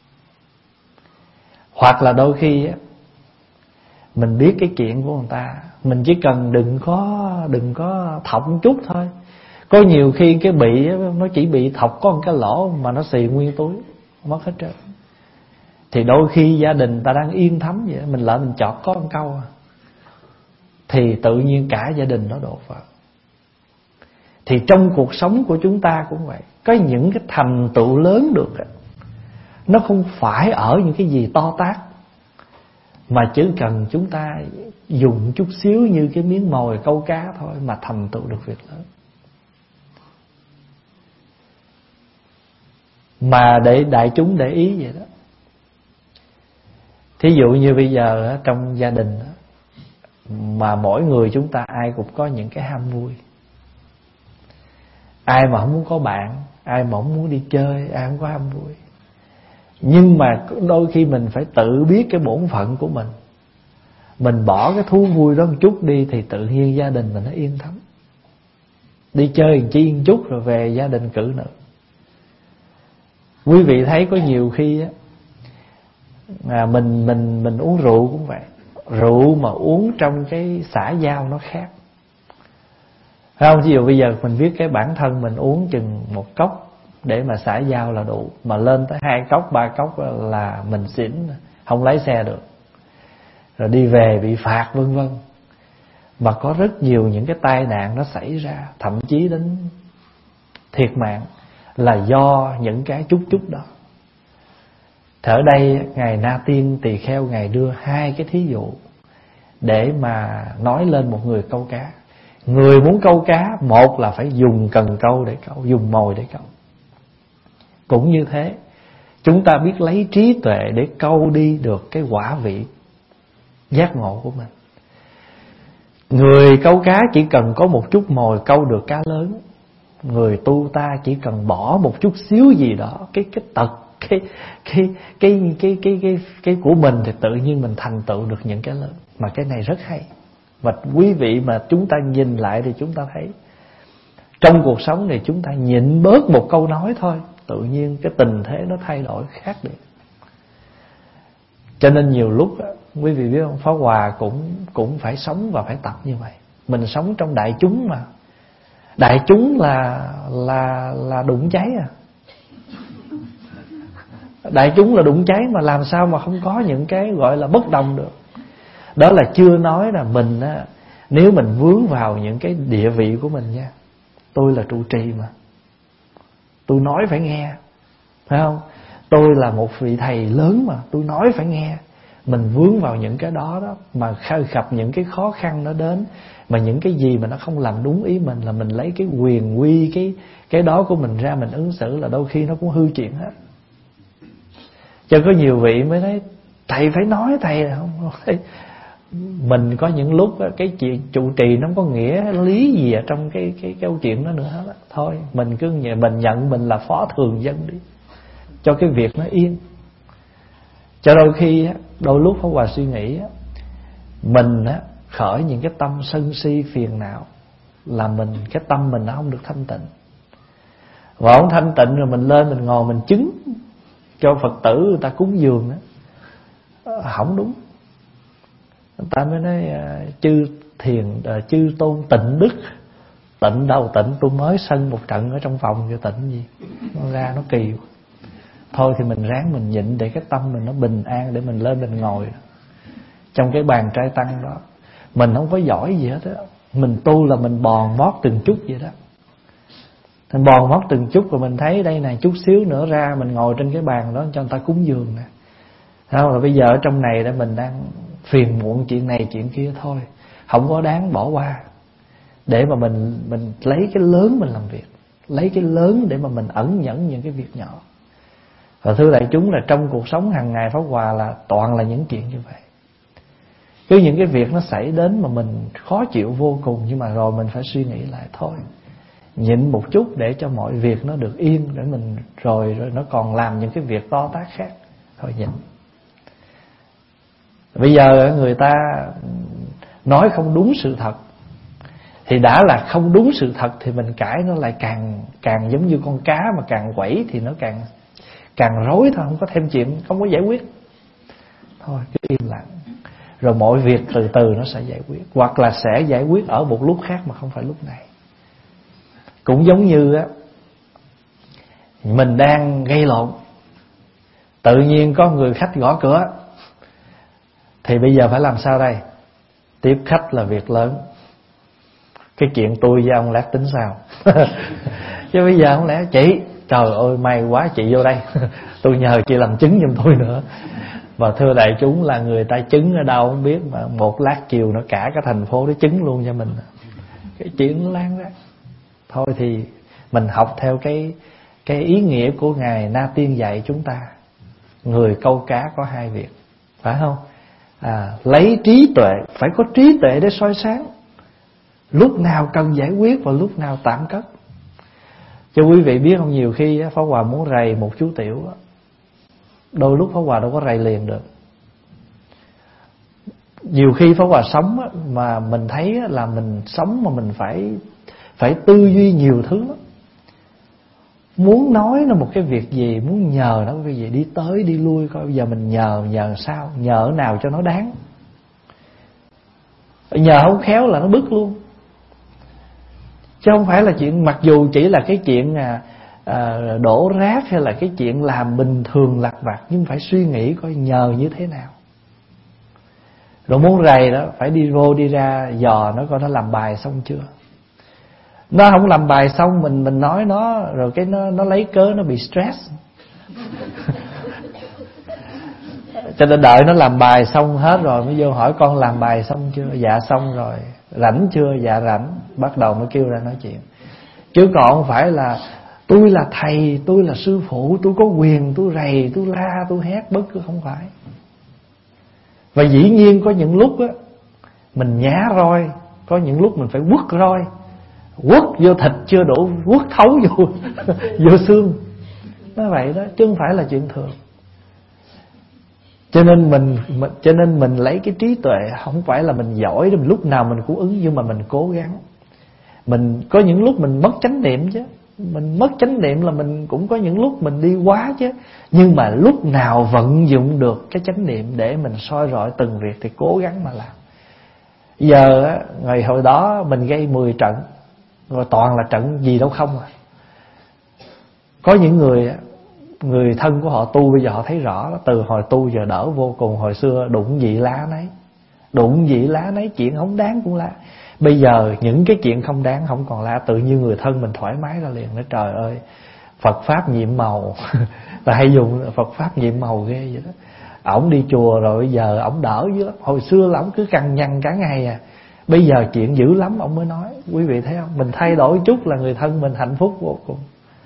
Hoặc là đôi khi á, mình biết cái chuyện của người ta, mình chỉ cần đừng có đừng có thọc một chút thôi. Có nhiều khi cái bị á, nó chỉ bị thọc có một cái lỗ mà nó xì nguyên túi, mất hết trơn. Thì đôi khi gia đình ta đang yên thấm vậy, mình lỡ mình chọt có một câu à, thì tự nhiên cả gia đình nó đổ vỡ. Thì trong cuộc sống của chúng ta cũng vậy. Có những cái thành tựu lớn được, nó không phải ở những cái gì to tát, mà chỉ cần chúng ta dùng chút xíu như cái miếng mồi câu cá thôi mà thành tựu được việc lớn. Mà để đại chúng để ý vậy đó. Thí dụ như bây giờ trong gia đình mà mỗi người chúng ta ai cũng có những cái ham vui. Ai mà không muốn có bạn, ai mà không muốn đi chơi, ai không có ham vui. Nhưng mà đôi khi mình phải tự biết cái bổn phận của mình. Mình bỏ cái thú vui đó một chút đi thì tự nhiên gia đình mình nó yên thấm. Đi chơi chi một chút rồi về gia đình cử nữa. Quý vị thấy có nhiều khi á, à, mình mình mình uống rượu cũng vậy. Rượu mà uống trong cái xã giao nó khác. Phải không? Ví dụ bây giờ mình biết cái bản thân mình uống chừng một cốc để mà xã giao là đủ, mà lên tới hai cốc, ba cốc là mình xỉn, không lái xe được, rồi đi về bị phạt vân vân. Mà có rất nhiều những cái tai nạn nó xảy ra, thậm chí đến thiệt mạng, là do những cái chút chút đó. Thì ở đây Ngài Na Tiên Tỳ Kheo Ngài đưa hai cái thí dụ để mà nói lên một người câu cá. Người muốn câu cá, một là phải dùng cần câu để câu, dùng mồi để câu. Cũng như thế, chúng ta biết lấy trí tuệ để câu đi được cái quả vị giác ngộ của mình. Người câu cá chỉ cần có một chút mồi câu được cá lớn. Người tu ta chỉ cần bỏ một chút xíu gì đó, cái cái tật, cái cái cái cái cái cái cái của mình, thì tự nhiên mình thành tựu được những cái lớn. Mà cái này rất hay. Và quý vị mà chúng ta nhìn lại thì chúng ta thấy trong cuộc sống này chúng ta nhịn bớt một câu nói thôi, tự nhiên cái tình thế nó thay đổi khác đi. Cho nên nhiều lúc quý vị biết không, Pháp Hòa cũng cũng phải sống và phải tập như vậy. Mình sống trong đại chúng mà. Đại chúng là là là đụng cháy à. Đại chúng là đụng cháy, mà làm sao mà không có những cái gọi là bất đồng được. Đó là chưa nói là mình á, nếu mình vướng vào những cái địa vị của mình nha. Tôi là trụ trì mà, tôi nói phải nghe, phải không? Tôi là một vị thầy lớn mà, tôi nói phải nghe. Mình vướng vào những cái đó đó, mà khơi gặp những cái khó khăn nó đến, mà những cái gì mà nó không làm đúng ý mình, là mình lấy cái quyền quy cái cái đó của mình ra mình ứng xử, là đôi khi nó cũng hư chuyện hết. Cho có nhiều vị mới nói thầy phải nói, thầy là không thấy. Mình có những lúc cái chuyện trụ trì nó không có nghĩa lý gì ở trong cái cái câu chuyện đó nữa hết đó. Thôi mình cứ mình nhận mình là phó thường dân đi, cho cái việc nó yên. Cho đôi khi đôi lúc Pháp Hòa suy nghĩ mình khởi những cái tâm sân si phiền não là mình, cái tâm mình nó không được thanh tịnh. Và không thanh tịnh rồi mình lên mình ngồi mình chứng cho Phật tử người ta cúng dường đó, không đúng. Người ta mới nói chư thiền chư tôn tịnh đức. Tịnh đâu tịnh, tôi mới sân một trận ở trong phòng cho tịnh gì. Nó ra nó kỳ. Thôi thì mình ráng mình nhịn để cái tâm mình nó bình an, để mình lên mình ngồi trong cái bàn trai tăng đó. Mình không có giỏi gì hết á, mình tu là mình bòn mót từng chút vậy đó. Mình bòn mót từng chút rồi mình thấy đây này, chút xíu nữa ra mình ngồi trên cái bàn đó cho người ta cúng dường nè. Không, rồi bây giờ ở trong này đó mình đang phiền muộn chuyện này chuyện kia thôi, không có đáng bỏ qua. Để mà mình mình lấy cái lớn mình làm việc, lấy cái lớn để mà mình ẩn nhẫn những cái việc nhỏ. Và thưa đại chúng là trong cuộc sống hàng ngày Pháp Hòa là toàn là những chuyện như vậy. Cứ những cái việc nó xảy đến mà mình khó chịu vô cùng, nhưng mà rồi mình phải suy nghĩ lại thôi, nhịn một chút để cho mọi việc nó được yên, để mình rồi rồi nó còn làm những cái việc to tát khác. Thôi nhịn. Bây giờ người ta nói không đúng sự thật, thì đã là không đúng sự thật thì mình cãi nó lại càng càng giống như con cá mà càng quẩy thì nó càng càng rối thôi, không có thêm chuyện, không có giải quyết. Thôi cứ im lặng, rồi mọi việc từ từ nó sẽ giải quyết, hoặc là sẽ giải quyết ở một lúc khác mà không phải lúc này. Cũng giống như á, mình đang gây lộn, tự nhiên có người khách gõ cửa, thì bây giờ phải làm sao đây? Tiếp khách là việc lớn. Cái chuyện tôi với ông lát tính sao? Chứ bây giờ không lẽ chị, trời ơi may quá chị vô đây, tôi nhờ chị làm chứng giùm tôi nữa. Và thưa đại chúng là người ta chứng ở đâu không biết, mà một lát chiều nó cả cái thành phố nó chứng luôn cho mình. Cái chuyện nó lan ra. Thôi thì mình học theo cái cái ý nghĩa của Ngài Na Tiên dạy chúng ta. Người câu cá có hai việc, phải không? À, lấy trí tuệ, phải có trí tuệ để soi sáng lúc nào cần giải quyết và lúc nào tạm cất. Cho quý vị biết không, nhiều khi Pháp Hòa muốn rầy một chú tiểu, đôi lúc Pháp Hòa đâu có rầy liền được. Nhiều khi Pháp Hòa sống mà mình thấy là mình sống mà mình phải phải tư duy nhiều thứ. Muốn nói nó một cái việc gì, muốn nhờ nó cái gì, đi tới đi lui coi bây giờ mình nhờ nhờ sao, nhờ nào cho nó đáng. Nhờ không khéo là nó bứt luôn. Chứ không phải là chuyện, mặc dù chỉ là cái chuyện à, à, đổ rác hay là cái chuyện làm bình thường lặt vặt, nhưng phải suy nghĩ coi nhờ như thế nào. Rồi muốn rầy đó phải đi vô đi ra dò nó coi nó làm bài xong chưa. Nó không làm bài xong mình mình nói nó, rồi cái nó nó lấy cớ nó bị stress. Cho nên đợi nó làm bài xong hết rồi mới vô hỏi con làm bài xong chưa. Dạ xong rồi. Rảnh chưa? Dạ rảnh. Bắt đầu mới kêu ra nói chuyện. Chứ còn không phải là tôi là thầy, tôi là sư phụ, tôi có quyền, tôi rầy, tôi la, tôi hét, bất cứ không phải. Và dĩ nhiên có những lúc á mình nhá roi, có những lúc mình phải quất roi. Quất vô thịt chưa đủ, quất thấu vô vô xương. Nó vậy đó, chứ không phải là chuyện thường. Cho nên mình, mình cho nên mình lấy cái trí tuệ, không phải là mình giỏi mình lúc nào mình cũng ứng, nhưng mà mình cố gắng. Mình có những lúc mình mất chánh niệm chứ. Mình mất chánh niệm là mình cũng có những lúc mình đi quá chứ. Nhưng mà lúc nào vận dụng được cái chánh niệm để mình soi rọi từng việc thì cố gắng mà làm. Giờ ngày hồi đó mình gây mười trận, rồi toàn là trận gì đâu không à. Có những người người thân của họ tu bây giờ họ thấy rõ, từ hồi tu giờ đỡ vô cùng. Hồi xưa đụng dị lá nấy, đụng dị lá nấy, chuyện không đáng cũng lá. Bây giờ những cái chuyện không đáng không còn lá, tự nhiên người thân mình thoải mái ra liền. Nói trời ơi, Phật pháp nhiệm màu. Ta hay dùng Phật pháp nhiệm màu ghê vậy đó. Ổng đi chùa rồi bây giờ ổng đỡ dữ lắm. Hồi xưa là ổng cứ cằn nhằn cả ngày à, bây giờ chuyện dữ lắm ổng mới nói. Quý vị thấy không, mình thay đổi chút là người thân mình hạnh phúc vô cùng.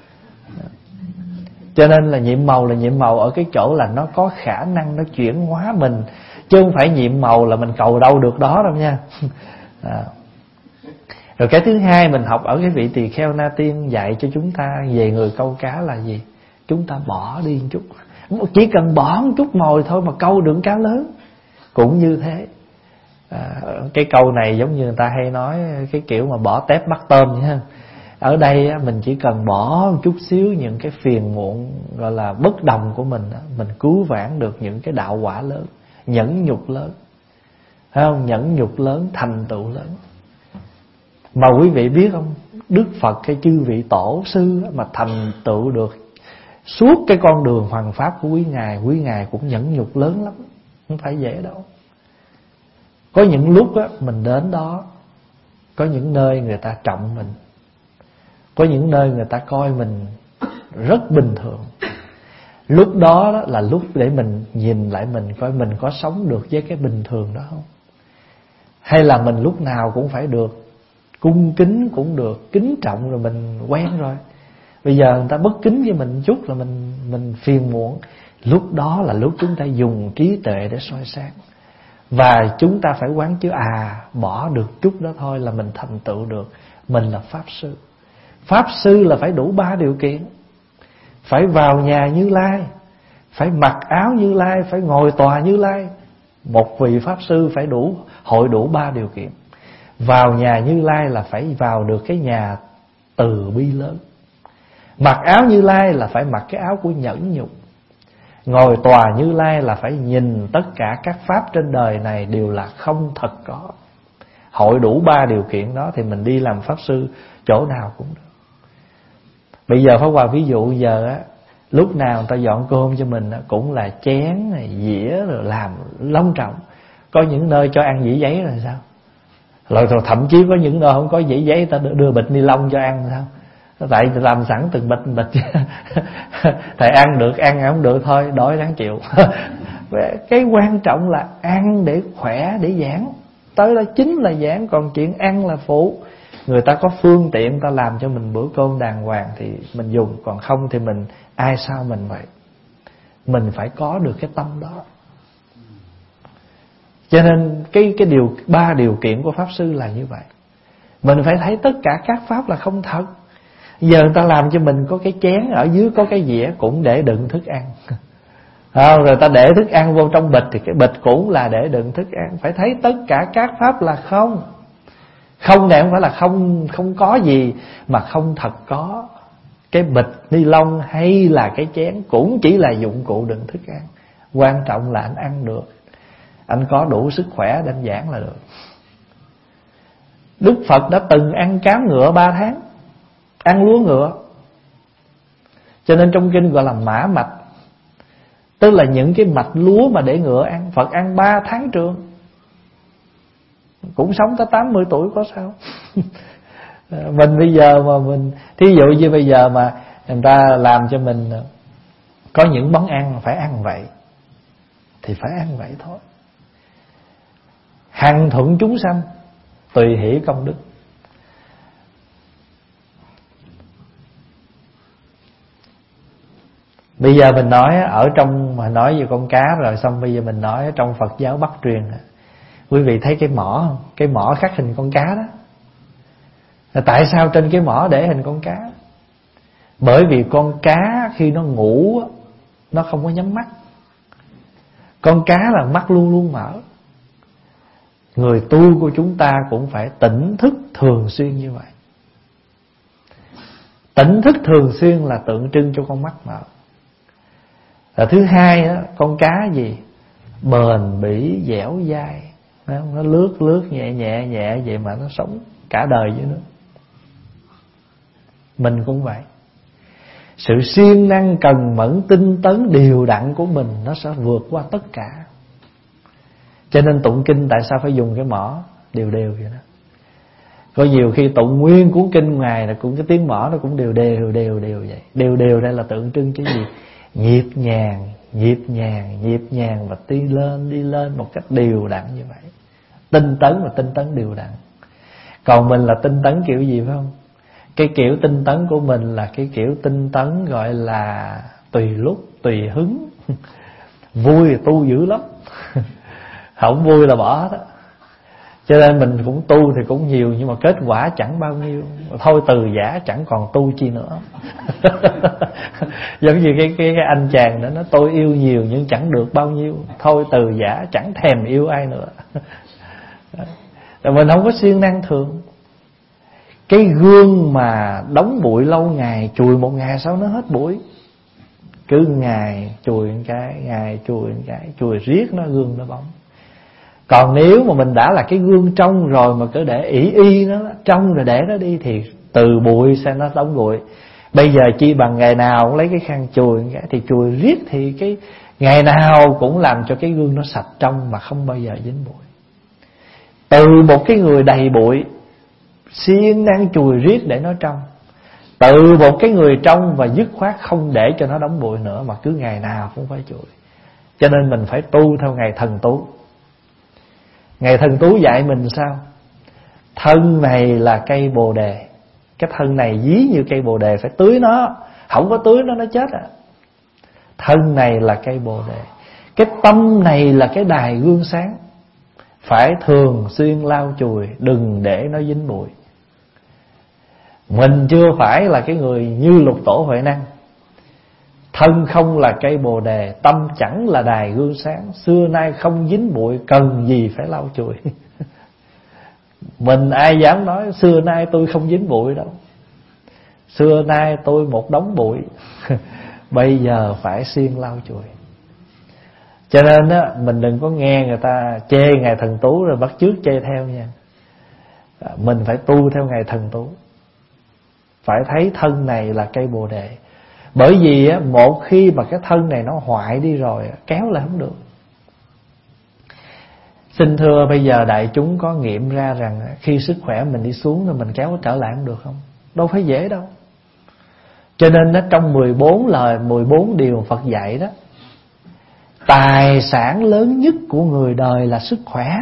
Cho nên là nhiệm màu là nhiệm màu ở cái chỗ là nó có khả năng nó chuyển hóa mình, chứ không phải nhiệm màu là mình cầu đâu được đó đâu nha. À. Rồi cái thứ hai mình học ở cái vị tỳ kheo Na Tiên dạy cho chúng ta về người câu cá là gì? chúng ta bỏ đi một chút. Chỉ cần bỏ một chút mồi thôi mà câu được cá lớn. Cũng như thế. À, cái câu này giống như người ta hay nói cái kiểu mà bỏ tép bắt tôm nha. Ở đây á, mình chỉ cần bỏ một chút xíu những cái phiền muộn gọi là bất đồng của mình á, mình cứu vãn được những cái đạo quả lớn, nhẫn nhục lớn. Thấy không? Nhẫn nhục lớn, thành tựu lớn. Mà quý vị biết không, Đức Phật hay chư vị tổ sư mà thành tựu được suốt cái con đường hoằng pháp của quý ngài, quý ngài cũng nhẫn nhục lớn lắm, không phải dễ đâu. Có những lúc á, mình đến đó, có những nơi người ta trọng mình, có những nơi người ta coi mình rất bình thường. Lúc đó, đó là lúc để mình nhìn lại mình, coi mình có sống được với cái bình thường đó không. Hay là mình lúc nào cũng phải được cung kính, cũng được kính trọng, rồi mình quen rồi. Bây giờ người ta bất kính với mình chút là mình mình phiền muộn. Lúc đó là lúc chúng ta dùng trí tuệ để soi sáng. Và chúng ta phải quán chiếu, à bỏ được chút đó thôi là mình thành tựu được. Mình là Pháp Sư. Pháp Sư là phải đủ ba điều kiện. Phải vào nhà Như Lai, phải mặc áo Như Lai, phải ngồi tòa Như Lai. Một vị Pháp Sư phải đủ, hội đủ ba điều kiện. Vào nhà Như Lai là phải vào được cái nhà từ bi lớn. Mặc áo Như Lai là phải mặc cái áo của nhẫn nhục. Ngồi tòa Như Lai là phải nhìn tất cả các pháp trên đời này đều là không thật có. Hội đủ ba điều kiện đó thì mình đi làm Pháp Sư chỗ nào cũng được. Bây giờ Pháp Hòa ví dụ giờ á, lúc nào người ta dọn cơm cho mình á, cũng là chén này, dĩa rồi làm long trọng. Có những nơi cho ăn dĩa giấy rồi sao? Rồi, rồi thậm chí có những nơi không có dĩa giấy, ta đưa bịch ni lông cho ăn sao? Tại làm sẵn từng bịch bịch. Thầy ăn được, ăn không được thôi, đói đáng chịu. Cái quan trọng là ăn để khỏe, để giảng. Tới đó chính là giảng, còn chuyện ăn là phụ. Người ta có phương tiện, ta làm cho mình bữa cơm đàng hoàng thì mình dùng, còn không thì mình ai sao mình vậy. Mình phải có được cái tâm đó. Cho nên cái cái điều ba điều kiện của Pháp Sư là như vậy. Mình phải thấy tất cả các pháp là không thật. Giờ người ta làm cho mình có cái chén, ở dưới có cái dĩa cũng để đựng thức ăn. À, rồi ta để thức ăn vô trong bịch thì cái bịch cũng là để đựng thức ăn. Phải thấy tất cả các pháp là không. Không này không phải là không không có gì, mà không thật có. Cái bịch ni lông hay là cái chén cũng chỉ là dụng cụ đựng thức ăn. Quan trọng là anh ăn được, anh có đủ sức khỏe để anh giảng là được. Đức Phật đã từng ăn cám ngựa ba tháng, ăn lúa ngựa. Cho nên trong kinh gọi là mã mạch, tức là những cái mạch lúa mà để ngựa ăn. Phật ăn ba tháng trường, cũng sống tới tám mươi tuổi có sao. Mình bây giờ mà mình, thí dụ như bây giờ mà người ta làm cho mình có những món ăn phải ăn vậy, thì phải ăn vậy thôi. Hằng thuận chúng sanh, tùy hỷ công đức. Bây giờ mình nói ở trong, mà nói về con cá rồi xong, bây giờ mình nói trong Phật giáo Bắc truyền. Quý vị thấy cái mỏ không? Cái mỏ khắc hình con cá đó. Tại sao trên cái mỏ để hình con cá? Bởi vì con cá khi nó ngủ nó không có nhắm mắt. Con cá là mắt luôn luôn mở. Người tu của chúng ta cũng phải tỉnh thức thường xuyên như vậy. Tỉnh thức thường xuyên là tượng trưng cho con mắt mở. Và thứ hai đó, con cá gì? Bền bỉ, dẻo dai. Nó, nó lướt lướt nhẹ nhẹ nhẹ vậy mà nó sống cả đời với nó. Mình cũng vậy. Sự siêng năng cần mẫn tinh tấn điều đặn của mình nó sẽ vượt qua tất cả. Cho nên tụng kinh tại sao phải dùng cái mỏ đều đều vậy đó. Có nhiều khi tụng nguyên cuốn kinh ngoài là cũng cái tiếng mỏ nó cũng đều đều đều đều vậy. Đều đều đây là tượng trưng cái gì? Nhịp nhàng, nhịp nhàng, nhịp nhàng và đi lên đi lên một cách đều đặn như vậy. Tinh tấn và tinh tấn đều đặn. Còn mình là tinh tấn kiểu gì phải không? Cái kiểu tinh tấn của mình là cái kiểu tinh tấn gọi là tùy lúc, tùy hứng. Vui tu dữ lắm. Không vui là bỏ đó. Cho nên mình cũng tu thì cũng nhiều, nhưng mà kết quả chẳng bao nhiêu. Thôi từ giả chẳng còn tu chi nữa. Giống như cái, cái, cái anh chàng đó, nó tôi yêu nhiều nhưng chẳng được bao nhiêu. Thôi từ giả chẳng thèm yêu ai nữa. Rồi mình không có siêng năng thường. Cái gương mà đóng bụi lâu ngày, chùi một ngày sau nó hết bụi. Cứ ngày chùi một cái, ngày chùi một cái, chùi riết nó gương nó bóng. Còn nếu mà mình đã là cái gương trong rồi mà cứ để ỷ y nó trong rồi để nó đi, thì từ bụi sẽ nó đóng bụi. Bây giờ chi bằng ngày nào cũng lấy cái khăn chùi cái, thì chùi riết thì cái ngày nào cũng làm cho cái gương nó sạch trong mà không bao giờ dính bụi. Từ một cái người đầy bụi siêng năng chùi riết để nó trong, từ một cái người trong và dứt khoát không để cho nó đóng bụi nữa, mà cứ ngày nào cũng phải chùi. Cho nên mình phải tu theo ngày Thần Tú. Ngày Thần Tú dạy mình sao? Thân này là cây bồ đề. Cái thân này ví như cây bồ đề, phải tưới nó. Không có tưới nó nó chết à. Thân này là cây bồ đề. Cái tâm này là cái đài gương sáng, phải thường xuyên lau chùi, đừng để nó dính bụi. Mình chưa phải là cái người như Lục Tổ Huệ Năng. Thân không là cây bồ đề, tâm chẳng là đài gương sáng, xưa nay không dính bụi, cần gì phải lau chùi. Mình ai dám nói xưa nay tôi không dính bụi đâu. Xưa nay tôi một đống bụi. Bây giờ phải siêng lau chùi. Cho nên á, mình đừng có nghe người ta chê ngày Thần Tú rồi bắt chước chê theo nha. Mình phải tu theo ngày Thần Tú. Phải thấy thân này là cây bồ đề. Bởi vì á, một khi mà cái thân này nó hoại đi rồi, kéo lại không được. Xin thưa, bây giờ đại chúng có nghiệm ra rằng khi sức khỏe mình đi xuống rồi mình kéo trở lại không được không? Đâu phải dễ đâu. Cho nên đó, trong mười bốn lời, mười bốn điều Phật dạy đó, tài sản lớn nhất của người đời là sức khỏe.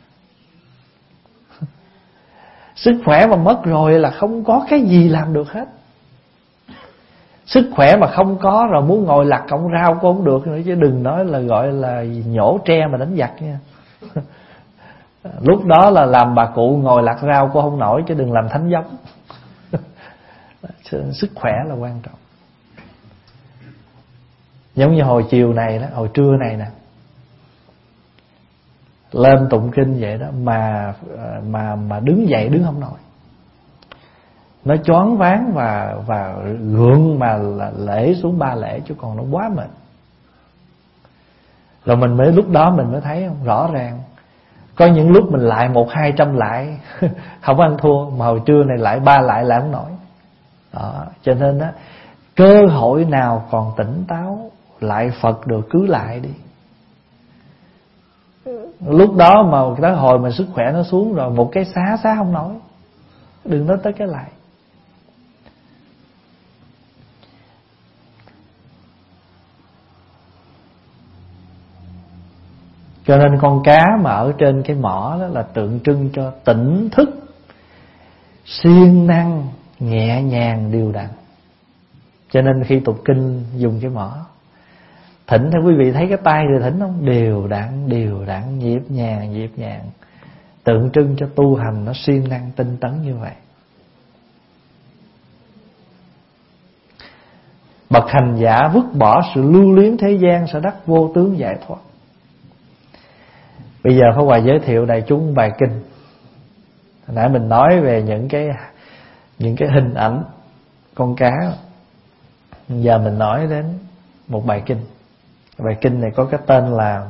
Sức khỏe mà mất rồi là không có cái gì làm được hết. Sức khỏe mà không có rồi muốn ngồi lặt cọng rau cũng không được nữa, chứ đừng nói là gọi là nhổ tre mà đánh giặc nha. Lúc đó là làm bà cụ ngồi lặt rau cũng không nổi, chứ đừng làm thánh giống. Sức khỏe là quan trọng. Giống như hồi chiều này đó, hồi trưa này nè, lên tụng kinh vậy đó mà mà mà đứng dậy đứng không nổi. Nó choáng váng và và gượng mà là lễ xuống ba lễ, chứ còn nó quá mệt. Rồi mình mới lúc đó mình mới thấy không, rõ ràng có những lúc mình lại một hai trăm lại không ăn thua, mà hồi trưa này lại ba lại lại không nổi. Đó, cho nên á, cơ hội nào còn tỉnh táo lại Phật được cứ lại đi. Lúc đó mà tới hồi mà sức khỏe nó xuống rồi, một cái xá xá không nổi, đừng nói tới cái lại. Cho nên con cá mà ở trên cái mỏ đó là tượng trưng cho tỉnh thức, siêng năng, nhẹ nhàng, đều đặn. Cho nên khi tụng kinh dùng cái mỏ. Thỉnh theo quý vị thấy cái tay người thỉnh không? Đều đặn, đều đặn, nhịp nhàng, nhịp nhàng, tượng trưng cho tu hành nó siêng năng, tinh tấn như vậy. Bậc hành giả vứt bỏ sự lưu luyến thế gian, sẽ đắc vô tướng giải thoát. Bây giờ Pháp Hòa giới thiệu đại chúng bài kinh. Hồi nãy mình nói về những cái những cái hình ảnh con cá. Giờ mình nói đến một bài kinh. Bài kinh này có cái tên là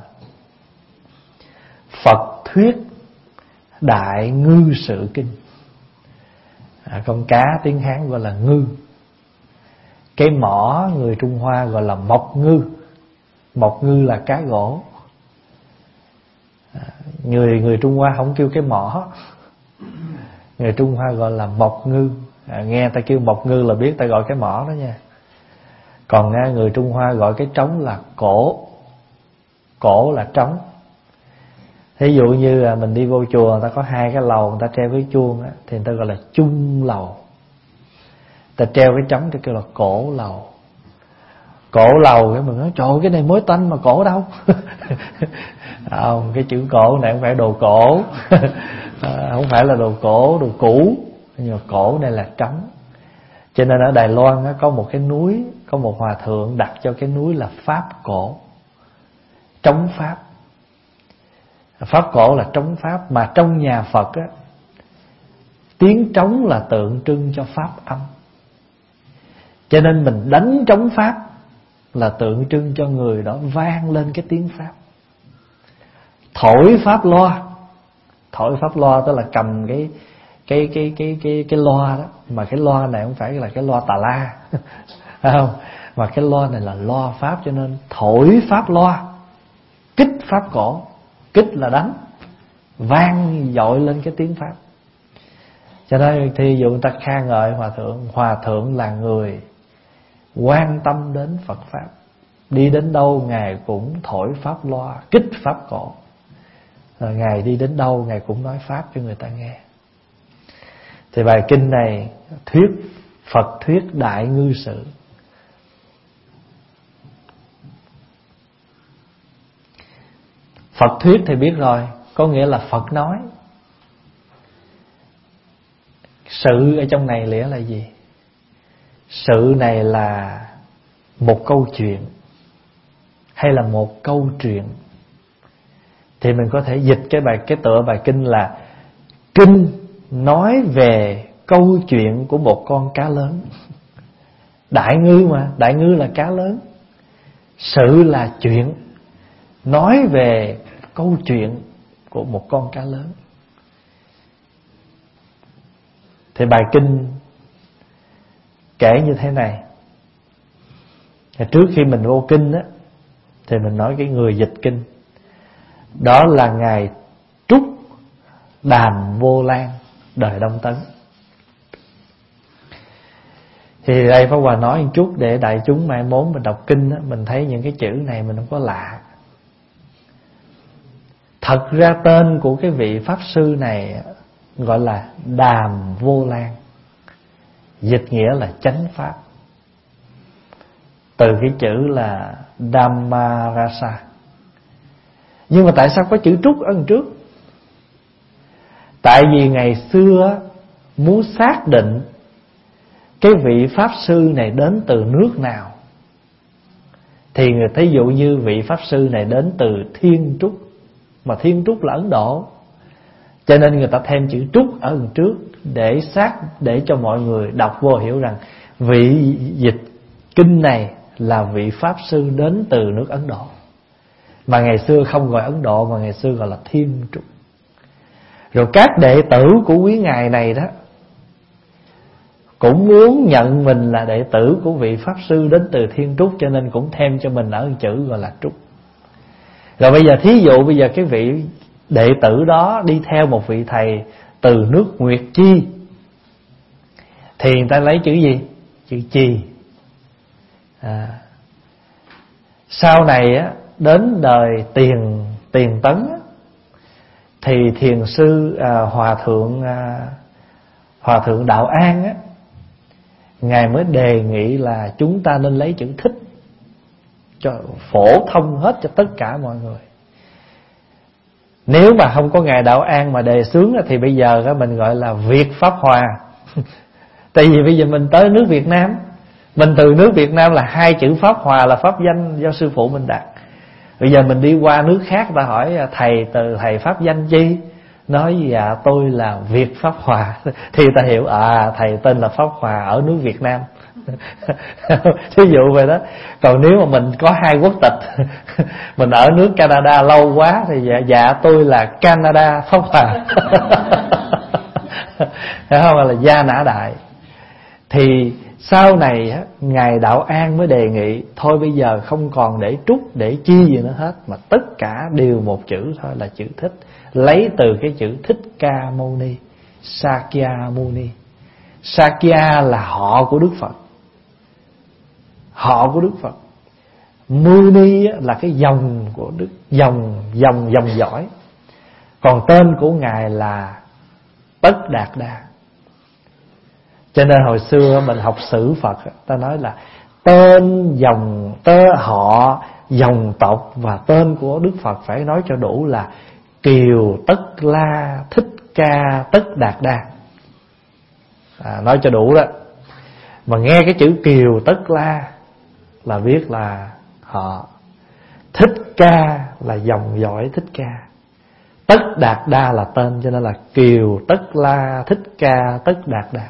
Phật Thuyết Đại Ngư Sự Kinh. à, Con cá tiếng Hán gọi là ngư. Cái mỏ người Trung Hoa gọi là mộc ngư. Mộc ngư là cá gỗ. à, Người người Trung Hoa không kêu cái mỏ, người Trung Hoa gọi là mộc ngư. à, Nghe ta kêu mộc ngư là biết ta gọi cái mỏ đó nha. Còn nghe người Trung Hoa gọi cái trống là cổ. Cổ là trống. Thí dụ như là mình đi vô chùa, người ta có hai cái lầu, người ta treo cái chuông á, thì người ta gọi là chung lầu. Ta treo cái trống thì kêu là cổ lầu. Cổ lầu, cái mình nói trời cái này mới tanh mà cổ đâu. Không, cái chữ cổ này không phải đồ cổ. Không phải là đồ cổ, đồ cũ, nhưng mà cổ này là trống. Cho nên ở Đài Loan có một cái núi, có một hòa thượng đặt cho cái núi là Pháp Cổ, trống Pháp. Pháp Cổ là trống Pháp. Mà trong nhà Phật á, tiếng trống là tượng trưng cho Pháp âm. Cho nên mình đánh trống Pháp là tượng trưng cho người đó vang lên cái tiếng Pháp. Thổi Pháp loa, thổi Pháp loa tức là cầm cái cái cái cái cái cái loa đó, mà cái loa này không phải là cái loa tà la, phải không? Mà cái loa này là loa Pháp, cho nên thổi Pháp loa, kích Pháp cổ, kích là đánh, vang dội lên cái tiếng Pháp. Cho nên thì dụ người ta ca ngợi hòa thượng, hòa thượng là người quan tâm đến Phật pháp, đi đến đâu ngài cũng thổi Pháp loa, kích Pháp cổ. Rồi ngài đi đến đâu ngài cũng nói Pháp cho người ta nghe. Thì bài kinh này thuyết Phật thuyết đại ngư sự. Phật thuyết thì biết rồi, có nghĩa là Phật nói. Sự ở trong này nghĩa là gì? Sự này là một câu chuyện hay là một câu chuyện. Thì mình có thể dịch cái bài cái tựa bài kinh là kinh nói về câu chuyện của một con cá lớn. Đại ngư mà, đại ngư là cá lớn. Sự là chuyện, nói về câu chuyện của một con cá lớn. Thì bài kinh kể như thế này. Trước khi mình vô kinh á, thì mình nói cái người dịch kinh. Đó là ngài Trúc Đàm Vô Lan, đời Đông Tấn. Thì đây Pháp Hòa nói một chút để đại chúng mai mốt mình đọc kinh á, mình thấy những cái chữ này mình không có lạ. Thật ra tên của cái vị Pháp Sư này gọi là Đàm Vô Lan, dịch nghĩa là chánh Pháp, từ cái chữ là Dhammarasa. Nhưng mà tại sao có chữ Trúc ở đằng trước? Tại vì ngày xưa muốn xác định cái vị Pháp Sư này đến từ nước nào, thì người thí dụ như vị Pháp Sư này đến từ Thiên Trúc, mà Thiên Trúc là Ấn Độ, cho nên người ta thêm chữ Trúc ở đằng trước để xác để cho mọi người đọc vô hiểu rằng vị dịch kinh này là vị Pháp Sư đến từ nước Ấn Độ. Mà ngày xưa không gọi Ấn Độ, mà ngày xưa gọi là Thiên Trúc. Rồi các đệ tử của quý ngài này đó cũng muốn nhận mình là đệ tử của vị Pháp Sư đến từ Thiên Trúc, cho nên cũng thêm cho mình ở chữ gọi là Trúc. Rồi bây giờ thí dụ bây giờ cái vị đệ tử đó đi theo một vị thầy từ nước Nguyệt Chi, thì người ta lấy chữ gì? Chữ Chi. à. Sau này á, đến đời Tiền Tiền Tấn á, thì thiền sư à, hòa thượng à, hòa thượng Đạo An á, ngài mới đề nghị là chúng ta nên lấy chữ Thích cho phổ thông hết cho tất cả mọi người. Nếu mà không có ngài Đạo An mà đề xướng thì bây giờ mình gọi là Việt Pháp Hòa. Tại vì bây giờ mình tới nước Việt Nam, mình từ nước Việt Nam là hai chữ Pháp Hòa là pháp danh do sư phụ mình đặt. Bây giờ mình đi qua nước khác, ta hỏi thầy từ thầy pháp danh chi, nói dạ tôi là Việt Pháp Hòa, thì ta hiểu à thầy tên là Pháp Hòa ở nước Việt Nam. Thí dụ vậy đó. Còn nếu mà mình có hai quốc tịch, mình ở nước Canada lâu quá thì dạ, dạ tôi là Canada Pháp Hòa. Thấy không? Là Gia Nã Đại. Thì sau này á, ngài Đạo An mới đề nghị thôi bây giờ không còn để Trúc để Chi gì nữa hết, mà tất cả đều một chữ thôi là chữ Thích, lấy từ cái chữ Thích Ca Mâu Ni, Sakya Muni. Sakya là họ của Đức Phật, họ của Đức Phật. Muni là cái dòng của Đức, dòng dòng dòng dõi. Còn tên của ngài là Tất Đạt Đa. Cho nên hồi xưa mình học sử Phật, ta nói là tên, dòng tơ, họ, dòng tộc và tên của Đức Phật phải nói cho đủ là Kiều Tất La Thích Ca Tất Đạt Đa. À, nói cho đủ đó. Mà nghe cái chữ Kiều Tất La là biết là họ. Thích Ca là dòng dõi Thích Ca. Tất Đạt Đa là tên, cho nên là Kiều Tất La Thích Ca Tất Đạt Đa.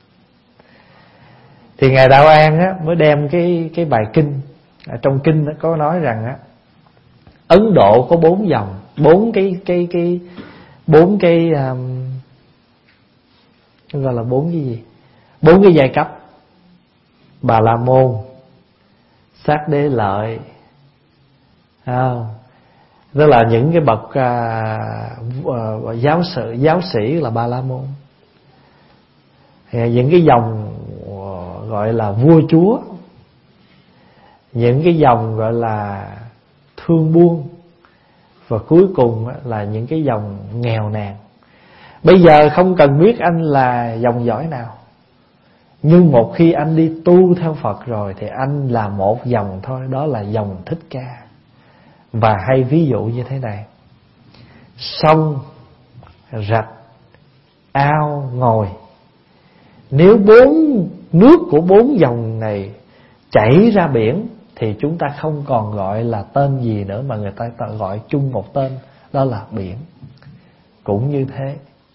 Thì Ngài Đạo An á, mới đem cái cái bài kinh. Ở trong kinh nó có nói rằng á, Ấn Độ có bốn dòng, bốn cái cái cái bốn cái um, gọi là bốn cái gì? Bốn cái giai cấp: Bà La Môn, Sát Đế Lợi, à, tức là những cái bậc à, à, giáo sự giáo sĩ là Bà La Môn. Thì những cái dòng gọi là vua chúa, những cái dòng gọi là thương buôn, và cuối cùng là những cái dòng nghèo nàn. Bây giờ không cần biết anh là dòng dõi nào, nhưng một khi anh đi tu theo Phật rồi thì anh là một dòng thôi, đó là dòng Thích Ca. Và hay ví dụ như thế này: sông, rạch, ao, ngòi, nếu bốn nước của bốn dòng này chảy ra biển thì chúng ta không còn gọi là tên gì nữa, mà người ta gọi chung một tên, đó là biển. Cũng như thế,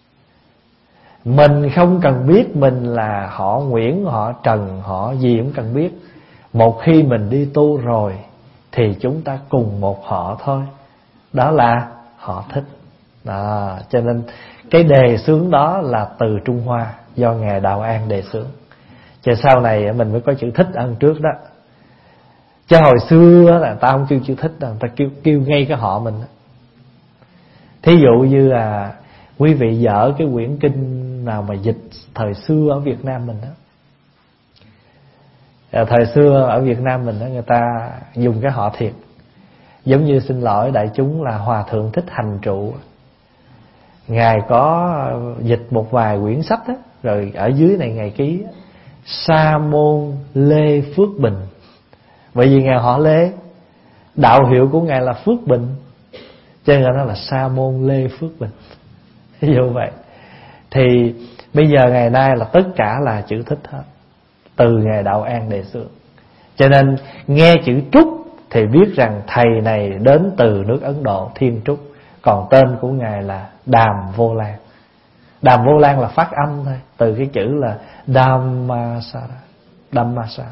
mình không cần biết mình là họ Nguyễn, họ Trần, họ gì cũng cần biết. Một khi mình đi tu rồi thì chúng ta cùng một họ thôi, đó là họ Thích. Đó, cho nên cái đề xướng đó là từ Trung Hoa, do Ngài Đạo An đề xướng. Chứ sau này mình mới có chữ Thích ăn trước đó. Chứ hồi xưa là ta không kêu chữ Thích đâu, ta kêu, kêu ngay cái họ mình đó. Thí dụ như là quý vị dở cái quyển kinh nào mà dịch thời xưa ở Việt Nam mình đó. Thời xưa ở Việt Nam mình đó, người ta dùng cái họ thiệt. Giống như xin lỗi đại chúng là Hòa Thượng Thích Hành Trụ, Ngài có dịch một vài quyển sách đó, rồi ở dưới này Ngài ký Sa Môn Lê Phước Bình. Bởi vì Ngài họ Lê, đạo hiệu của Ngài là Phước Bình, cho nên nó là Sa Môn Lê Phước Bình. Ví dụ vậy. Thì bây giờ ngày nay là tất cả là chữ Thích hết, từ Ngài Đạo An đề xướng. Cho nên nghe chữ Trúc thì biết rằng thầy này đến từ nước Ấn Độ, Thiên Trúc. Còn tên của Ngài là Đàm Vô Lan. Đàm Vô Lan là phát âm thôi, từ cái chữ là Dhammasara. Dhammasara.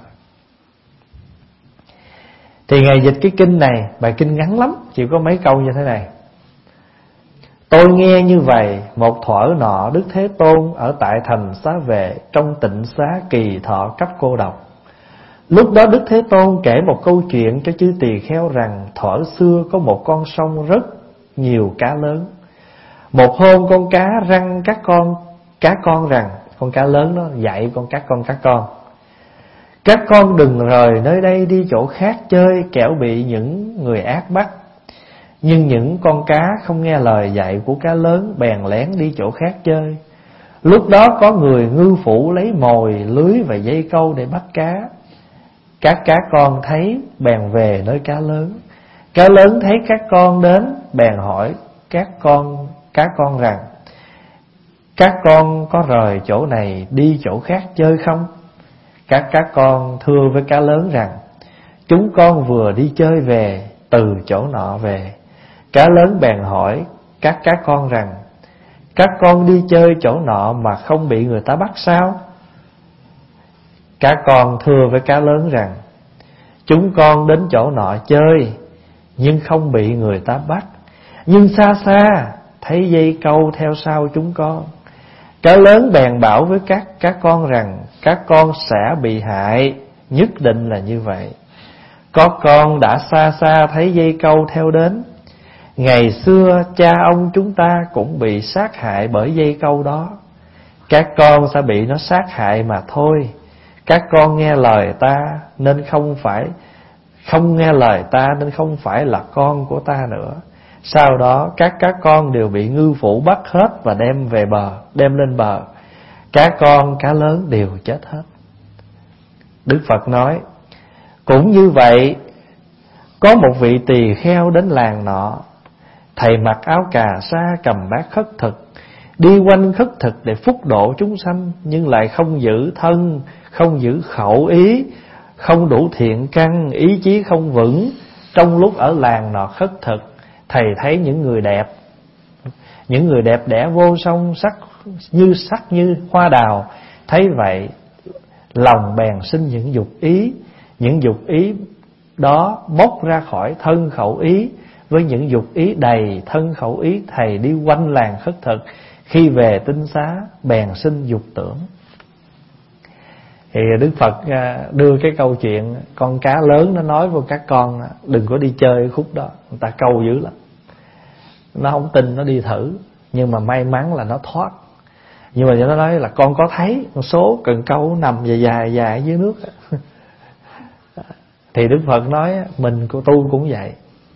Thì Ngài dịch cái kinh này, bài kinh ngắn lắm, chỉ có mấy câu như thế này: tôi nghe như vậy, một thuở nọ Đức Thế Tôn ở tại thành Xá Vệ, trong tịnh xá kỳ thọ cấp cô độc. Lúc đó Đức Thế Tôn kể một câu chuyện cho chư tỳ kheo rằng thuở xưa có một con sông rất nhiều cá lớn. Một hôm con cá răng các con cá con rằng, con cá lớn đó dạy con các con các con: các con đừng rời nơi đây đi chỗ khác chơi, kẻo bị những người ác bắt. Nhưng những con cá không nghe lời dạy của cá lớn, bèn lén đi chỗ khác chơi. Lúc đó có người ngư phủ lấy mồi, lưới và dây câu để bắt cá. Các cá con thấy bèn về nơi cá lớn. Cá lớn thấy các con đến, bèn hỏi các con cá con rằng: các con có rời chỗ này đi chỗ khác chơi không? Các cá con thưa với cá lớn rằng: chúng con vừa đi chơi về, từ chỗ nọ về. Cá lớn bèn hỏi các cá con rằng: các con đi chơi chỗ nọ mà không bị người ta bắt sao? Cá con thưa với cá lớn rằng: chúng con đến chỗ nọ chơi, nhưng không bị người ta bắt. Nhưng xa xa thấy dây câu theo sau chúng con. Cá lớn bèn bảo với các cá con rằng: các con sẽ bị hại, nhất định là như vậy. Có con đã xa xa thấy dây câu theo đến. Ngày xưa cha ông chúng ta cũng bị sát hại bởi dây câu đó. Các con sẽ bị nó sát hại mà thôi. Các con nghe lời ta nên không phải Không nghe lời ta nên không phải là con của ta nữa. Sau đó các cá con đều bị ngư phủ bắt hết và đem về bờ, đem lên bờ. Cá con cá lớn đều chết hết. Đức Phật nói: Cũng như vậy, có một vị tỳ kheo đến làng nọ, thầy mặc áo cà sa, cầm bát khất thực, đi quanh khất thực để phúc độ chúng sanh, nhưng lại không giữ thân, không giữ khẩu ý, không đủ thiện căn, ý chí không vững. Trong lúc ở làng nọ khất thực, thầy thấy những người đẹp, những người đẹp đẽ vô song, sắc như sắc như hoa đào. Thấy vậy, lòng bèn sinh những dục ý. Những dục ý đó bốc ra khỏi thân khẩu ý. Với những dục ý đầy thân khẩu ý, thầy đi quanh làng khất thực. Khi về tinh xá, bèn sinh dục tưởng. Thì Đức Phật đưa cái câu chuyện con cá lớn nó nói với các con đừng có đi chơi khúc đó, người ta câu dữ lắm. Nó không tin, nó đi thử, nhưng mà may mắn là nó thoát. Nhưng mà nó nói là con có thấy một số cần câu nằm dài dài dài dưới nước. Thì Đức Phật nói mình của tu cũng vậy.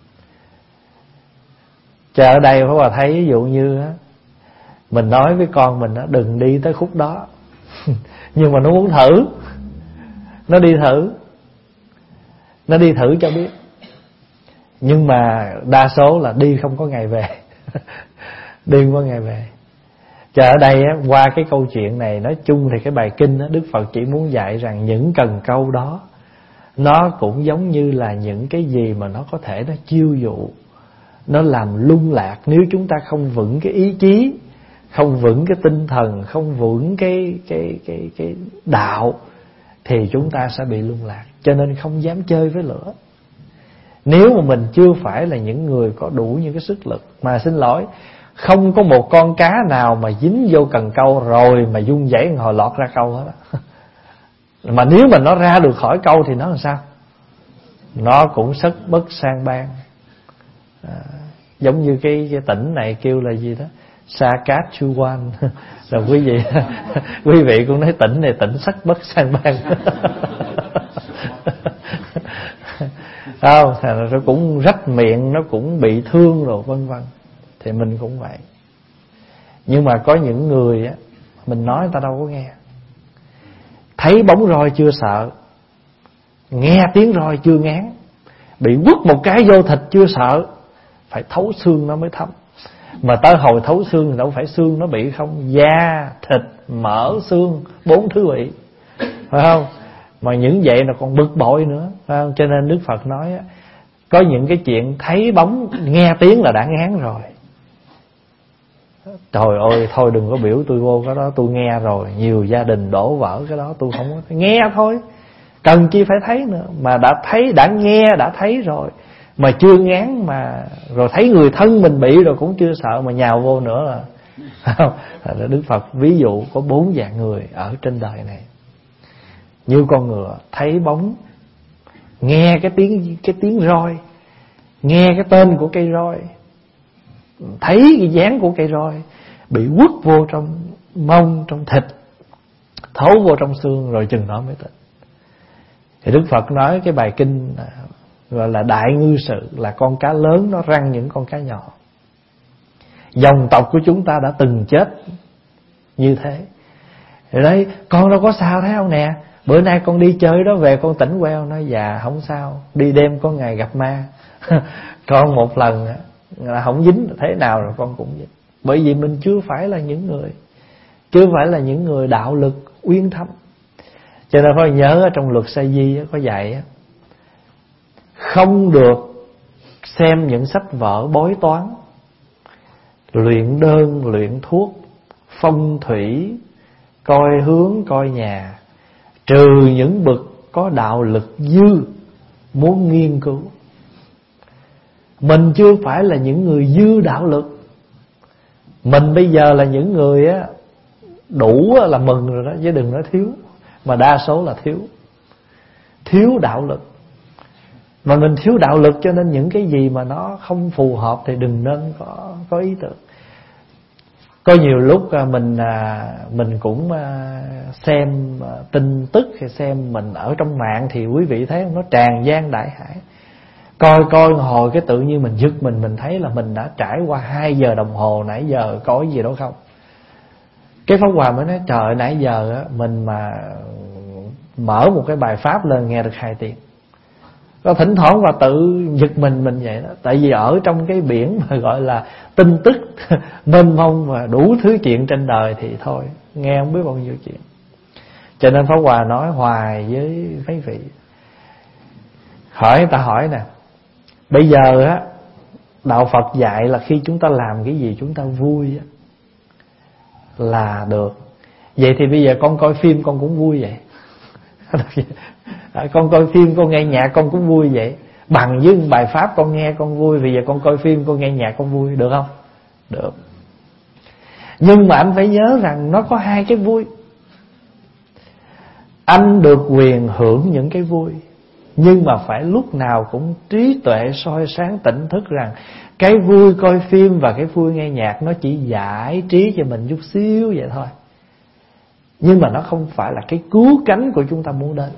Chờ ở đây phải bà thấy ví dụ như mình nói với con mình đừng đi tới khúc đó, nhưng mà nó muốn thử, nó đi thử, nó đi thử cho biết. Nhưng mà đa số là đi không có ngày về. Đi không có ngày về. Chờ ở đây qua cái câu chuyện này, nói chung thì cái bài kinh Đức Phật chỉ muốn dạy rằng những cần câu đó nó cũng giống như là những cái gì mà nó có thể nó chiêu dụ, nó làm lung lạc. Nếu chúng ta không vững cái ý chí, không vững cái tinh thần, không vững cái cái cái cái đạo, thì chúng ta sẽ bị lung lạc. Cho nên không dám chơi với lửa. Nếu mà mình chưa phải là những người có đủ những cái sức lực, mà xin lỗi, không có một con cá nào mà dính vô cần câu rồi mà run rẩy hồi lọt ra câu hết đó. Mà nếu mà nó ra được khỏi câu thì nó làm sao? Nó cũng sất bất sang ban. À, giống như cái, cái tỉnh này kêu là gì đó, Saskatchewan. Rồi quý vị quý vị cũng nói tỉnh này tỉnh sất bất sang ban. Không, nó cũng rách miệng, nó cũng bị thương rồi vân vân. Thì mình cũng vậy. Nhưng mà có những người á, mình nói người ta đâu có nghe. Thấy bóng roi chưa sợ, nghe tiếng roi chưa ngán, bị quất một cái vô thịt chưa sợ, phải thấu xương nó mới thấm. Mà tới hồi thấu xương thì đâu phải xương nó bị không, da, thịt, mỡ, xương, bốn thứ bị, phải không? Mà những vậy là còn bực bội nữa, phải không? Cho nên Đức Phật nói á, có những cái chuyện thấy bóng, nghe tiếng là đã ngán rồi. Trời ơi, thôi đừng có biểu tôi vô cái đó, tôi nghe rồi. Nhiều gia đình đổ vỡ cái đó, tôi không có nghe thôi. Cần chi phải thấy nữa. Mà đã thấy, đã nghe, đã thấy rồi mà chưa ngán, mà rồi thấy người thân mình bị rồi cũng chưa sợ mà nhào vô nữa là không? Đức Phật ví dụ có bốn dạng người ở trên đời này. Như con ngựa thấy bóng, nghe cái tiếng cái tiếng roi, nghe cái tên của cây roi, thấy cái dáng của cây roi, bị quất vô trong mông, trong thịt, thấu vô trong xương, rồi chừng đó mới tỉnh. Thì Đức Phật nói cái bài kinh gọi là đại ngư sự, là con cá lớn nó răng những con cá nhỏ. Dòng tộc của chúng ta đã từng chết như thế. Thì đấy, con đâu có sao thấy không nè, bữa nay con đi chơi đó về con tỉnh queo. Nói dạ không sao, đi đêm có ngày gặp ma. Con một lần là không dính, thế nào rồi con cũng dính. Bởi vì mình chưa phải là những người Chưa phải là những người đạo lực uyên thâm. Cho nên phải nhớ ở trong luật Sa Di có dạy, không được xem những sách vở bói toán, luyện đơn, luyện thuốc, phong thủy, coi hướng, coi nhà, trừ những bậc có đạo lực dư muốn nghiên cứu. Mình chưa phải là những người dư đạo lực. Mình bây giờ là những người á, đủ là mừng rồi đó, chứ đừng nói thiếu. Mà đa số là thiếu Thiếu đạo lực. Mà mình thiếu đạo lực cho nên những cái gì mà nó không phù hợp thì đừng nên có, có ý tưởng. Có nhiều lúc mình mình cũng xem tin tức hay xem mình ở trong mạng, thì quý vị thấy không, nó tràn gian đại hải. Coi coi hồi cái tự nhiên mình giật mình, mình thấy là mình đã trải qua hai giờ đồng hồ nãy giờ có gì đâu không. Cái Pháp Hòa mới nói trời, nãy giờ mình mà mở một cái bài pháp lên nghe được hai tiếng. Có thỉnh thoảng và tự giật mình mình vậy đó. Tại vì ở trong cái biển mà gọi là tin tức mênh mông và đủ thứ chuyện trên đời thì thôi, nghe không biết bao nhiêu chuyện. Cho nên Pháp Hòa nói hoài với mấy vị. Hỏi người ta hỏi nè, bây giờ á, đạo Phật dạy là khi chúng ta làm cái gì chúng ta vui á, là được. Vậy thì bây giờ con coi phim con cũng vui vậy. Con coi phim con nghe nhạc con cũng vui vậy. Bằng với bài pháp con nghe con vui, bây giờ con coi phim con nghe nhạc con vui, được không? Được. Nhưng mà anh phải nhớ rằng nó có hai cái vui. Anh được quyền hưởng những cái vui, nhưng mà phải lúc nào cũng trí tuệ soi sáng tỉnh thức rằng cái vui coi phim và cái vui nghe nhạc nó chỉ giải trí cho mình chút xíu vậy thôi. Nhưng mà nó không phải là cái cứu cánh của chúng ta muốn đến.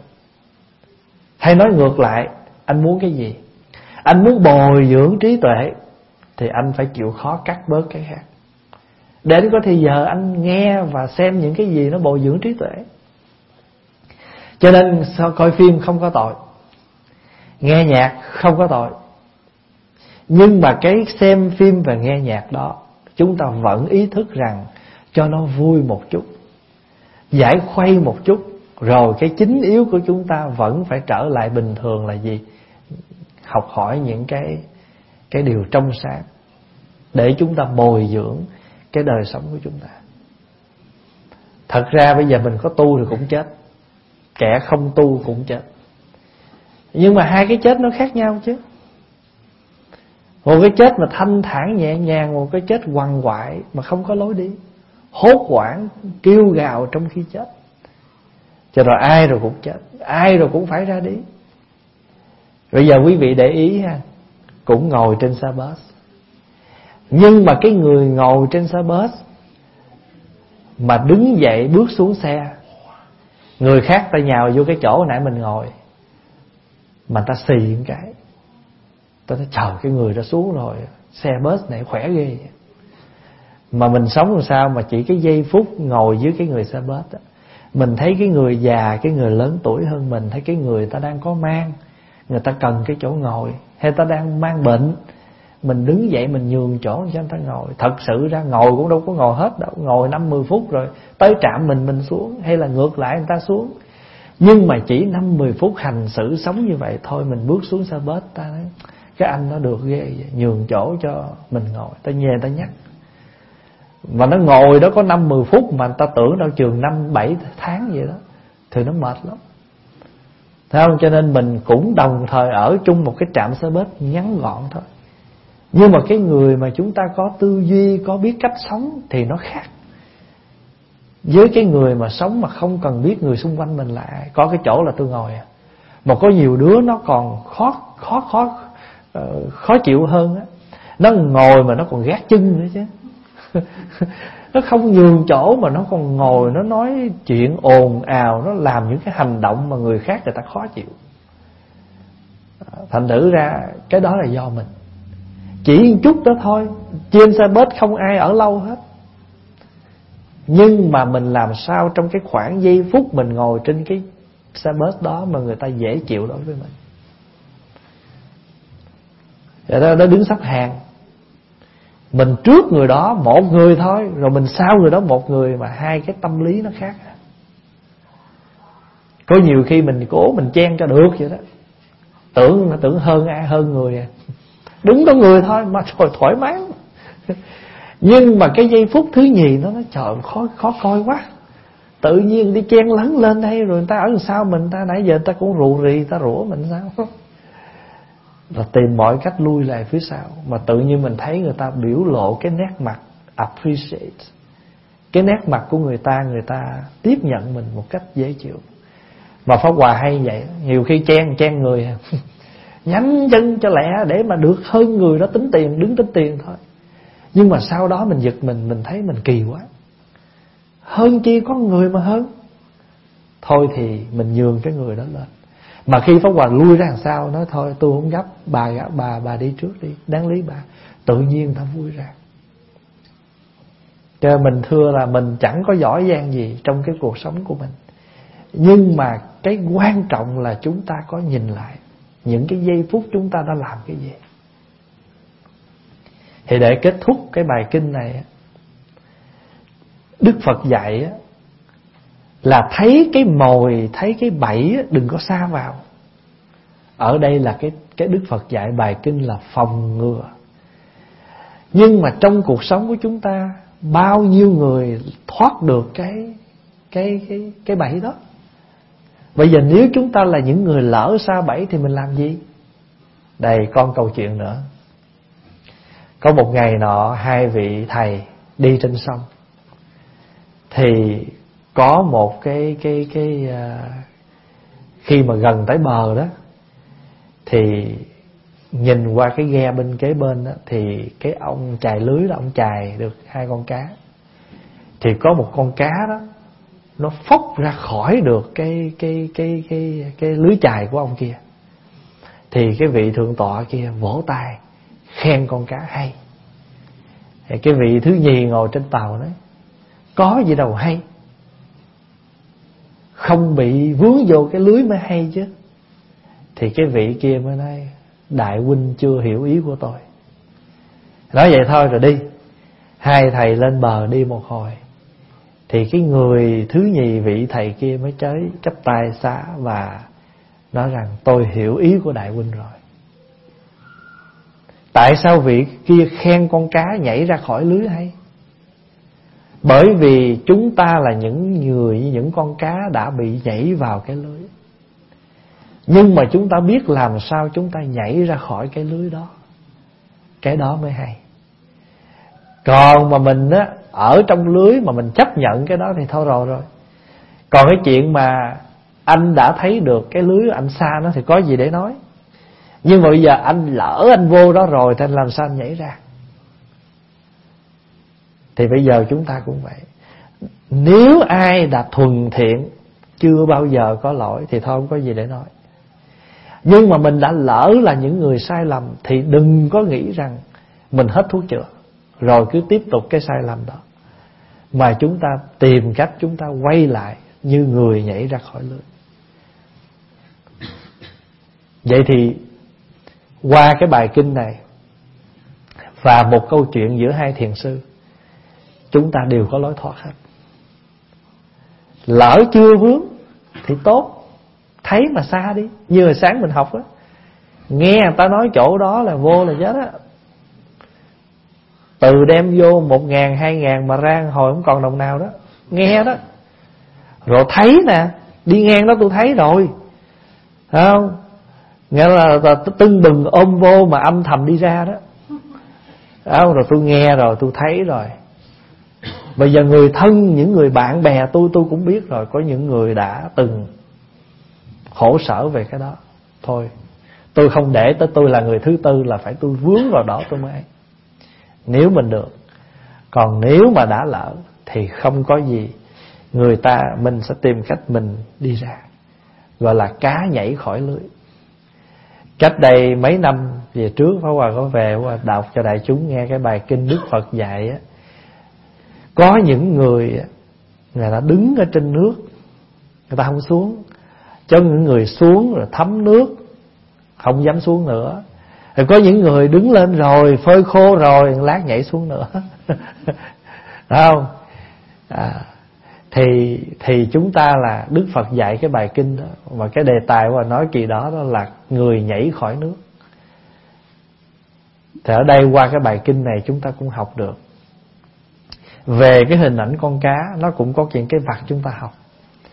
Hay nói ngược lại, anh muốn cái gì? Anh muốn bồi dưỡng trí tuệ thì anh phải chịu khó cắt bớt cái khác, để có thì giờ anh nghe và xem những cái gì nó bồi dưỡng trí tuệ. Cho nên sao coi phim không có tội, nghe nhạc không có tội. Nhưng mà cái xem phim và nghe nhạc đó, chúng ta vẫn ý thức rằng cho nó vui một chút, giải khuây một chút, rồi cái chính yếu của chúng ta vẫn phải trở lại bình thường là gì? Học hỏi những cái cái điều trong sáng để chúng ta bồi dưỡng cái đời sống của chúng ta. Thật ra bây giờ mình có tu thì cũng chết, kẻ không tu cũng chết. Nhưng mà hai cái chết nó khác nhau chứ. Một cái chết mà thanh thản nhẹ nhàng, một cái chết quằn quại mà không có lối đi, hốt hoảng kêu gào trong khi chết. Cho rồi ai rồi cũng chết, ai rồi cũng phải ra đi. Bây giờ quý vị để ý ha, cũng ngồi trên xe bus, nhưng mà cái người ngồi trên xe bus mà đứng dậy bước xuống xe, người khác ta nhào vô cái chỗ nãy mình ngồi, mà ta xì một cái, ta nói trời, cái người đã xuống rồi, xe bus này khỏe ghê. Mà mình sống làm sao mà chỉ cái giây phút ngồi dưới cái người xe bus đó, mình thấy cái người già, cái người lớn tuổi hơn mình, thấy cái người ta đang có mang, người ta cần cái chỗ ngồi, hay ta đang mang bệnh, mình đứng dậy mình nhường chỗ cho người ta ngồi. Thật sự ra ngồi cũng đâu có ngồi hết đâu, ngồi năm mười phút rồi tới trạm mình mình xuống, hay là ngược lại người ta xuống. Nhưng mà chỉ năm mười phút hành xử sống như vậy thôi, mình bước xuống xe bus, ta nói cái anh nó được ghê vậy, nhường chỗ cho mình ngồi, ta nhề ta nhắc. Mà nó ngồi đó có năm mười phút mà người ta tưởng đâu trường năm bảy tháng vậy đó, thì nó mệt lắm. Thấy không? Cho nên mình cũng đồng thời ở chung một cái trạm xe bus ngắn gọn thôi. Nhưng mà cái người mà chúng ta có tư duy, có biết cách sống thì nó khác với cái người mà sống mà không cần biết người xung quanh mình là ai. Có cái chỗ là tôi ngồi à. Mà có nhiều đứa nó còn khó khó khó uh, khó chịu hơn á. Nó ngồi mà nó còn gác chân nữa chứ. Nó không nhường chỗ mà nó còn ngồi, nó nói chuyện ồn ào, nó làm những cái hành động mà người khác người ta khó chịu. Thành thử ra cái đó là do mình. Chỉ một chút đó thôi. Trên xe bus không ai ở lâu hết, nhưng mà mình làm sao trong cái khoảng giây phút mình ngồi trên cái xe bus đó mà người ta dễ chịu đối với mình. Vậy đó, nó đứng sắp hàng, mình trước người đó một người thôi, rồi mình sau người đó một người, mà hai cái tâm lý nó khác. Có nhiều khi mình cố mình chen cho được vậy đó, tưởng tưởng hơn ai hơn người à. Đúng có người thôi mà thôi thoải mái. Nhưng mà cái giây phút thứ nhì nó nói trời khó khó coi quá. Tự nhiên đi chen lấn lên đây, rồi người ta ở đằng sau mình, ta nãy giờ người ta cũng rù rì, ta rủa mình sao, rồi tìm mọi cách lui lại phía sau. Mà tự nhiên mình thấy người ta biểu lộ cái nét mặt appreciate, cái nét mặt của người ta, người ta tiếp nhận mình một cách dễ chịu. Mà Pháp Hòa hay vậy, nhiều khi chen chen người nhánh chân cho lẹ để mà được hơn người đó tính tiền, đứng tính tiền thôi. Nhưng mà sau đó mình giật mình, mình thấy mình kỳ quá. Hơn chi có người mà hơn. Thôi thì mình nhường cái người đó lên. Mà khi Pháp Hòa lui ra làm sao, nói thôi tôi không gấp, bà bà bà đi trước đi, đáng lý bà. Tự nhiên ta vui ra. Cho mình thưa là mình chẳng có giỏi giang gì trong cái cuộc sống của mình, nhưng mà cái quan trọng là chúng ta có nhìn lại. những cái giây phút chúng ta đã làm cái gì. Thì để kết thúc cái bài kinh này, Đức Phật dạy là thấy cái mồi, thấy cái bẫy đừng có sa vào. Ở đây là cái, cái Đức Phật dạy bài kinh là phòng ngừa. Nhưng mà trong cuộc sống của chúng ta, bao nhiêu người thoát được cái cái cái cái bẫy đó. Bây giờ nếu chúng ta là những người lỡ sa bẫy thì mình làm gì? Đây con câu chuyện nữa. Có một ngày nọ, hai vị thầy đi trên sông, thì có một cái cái cái uh, khi mà gần tới bờ đó, thì nhìn qua cái ghe bên kế bên đó, thì cái ông chài lưới đó, ông chài được hai con cá. Thì có một con cá đó, nó phốc ra khỏi được cái cái cái cái cái lưới chài của ông kia. Thì cái vị thượng tọa kia vỗ tay khen con cá hay. Thì cái vị thứ nhì ngồi trên tàu nói: có gì đâu hay, không bị vướng vô cái lưới mới hay chứ. Thì cái vị kia mới nói: đại huynh chưa hiểu ý của tôi. Nói vậy thôi rồi đi. Hai thầy lên bờ đi một hồi, thì cái người thứ nhì vị thầy kia mới tới chắp tay xá và nói rằng: tôi hiểu ý của đại huynh rồi. Tại sao vị kia khen con cá nhảy ra khỏi lưới hay? Bởi vì chúng ta là những người, những con cá đã bị nhảy vào cái lưới. Nhưng mà chúng ta biết làm sao chúng ta nhảy ra khỏi cái lưới đó, cái đó mới hay. Còn mà mình á, ở trong lưới mà mình chấp nhận cái đó thì thôi rồi rồi. Còn cái chuyện mà anh đã thấy được cái lưới anh xa nó thì có gì để nói. Nhưng mà bây giờ anh lỡ anh vô đó rồi thì anh làm sao anh nhảy ra? Thì bây giờ chúng ta cũng vậy. Nếu ai đã thuần thiện, chưa bao giờ có lỗi, thì thôi không có gì để nói. Nhưng mà mình đã lỡ là những người sai lầm, thì đừng có nghĩ rằng mình hết thuốc chữa rồi cứ tiếp tục cái sai lầm đó. Mà chúng ta tìm cách chúng ta quay lại như người nhảy ra khỏi lưới. Vậy thì qua cái bài kinh này và một câu chuyện giữa hai thiền sư, chúng ta đều có lối thoát hết. Lỡ chưa vướng thì tốt, thấy mà xa đi. Như hồi sáng mình học á, nghe người ta nói chỗ đó là vô là chết á. Từ đem vô một ngàn, hai ngàn mà ra hồi không còn đồng nào đó. Nghe đó. Rồi thấy nè, đi ngang đó tôi thấy rồi, thấy không? Nghĩa là, là tưng bừng ôm vô mà âm thầm đi ra đó. Đó, rồi tôi nghe rồi, tôi thấy rồi. Bây giờ người thân, những người bạn bè tôi tôi cũng biết rồi. Có những người đã từng khổ sở về cái đó. Thôi, tôi không để tới tôi là người thứ tư là phải tôi vướng vào đó tôi mới. Nếu mình được. Còn nếu mà đã lỡ thì không có gì. Người ta, mình sẽ tìm cách mình đi ra. Gọi là cá nhảy khỏi lưới. Cách đây mấy năm về trước, Pháp Hòa có về Pháp Hòa đọc cho đại chúng nghe cái bài kinh Đức Phật dạy á. Có những người người ta đứng ở trên nước, người ta không xuống. Cho những người xuống rồi thấm nước, không dám xuống nữa. Rồi có những người đứng lên rồi, phơi khô rồi, lát nhảy xuống nữa. Phải không? À, thì, thì chúng ta là Đức Phật dạy cái bài kinh đó. Và cái đề tài mà nói kỳ đó, đó là người nhảy khỏi nước. Thì ở đây qua cái bài kinh này chúng ta cũng học được về cái hình ảnh con cá. Nó cũng có những cái vặt chúng ta học.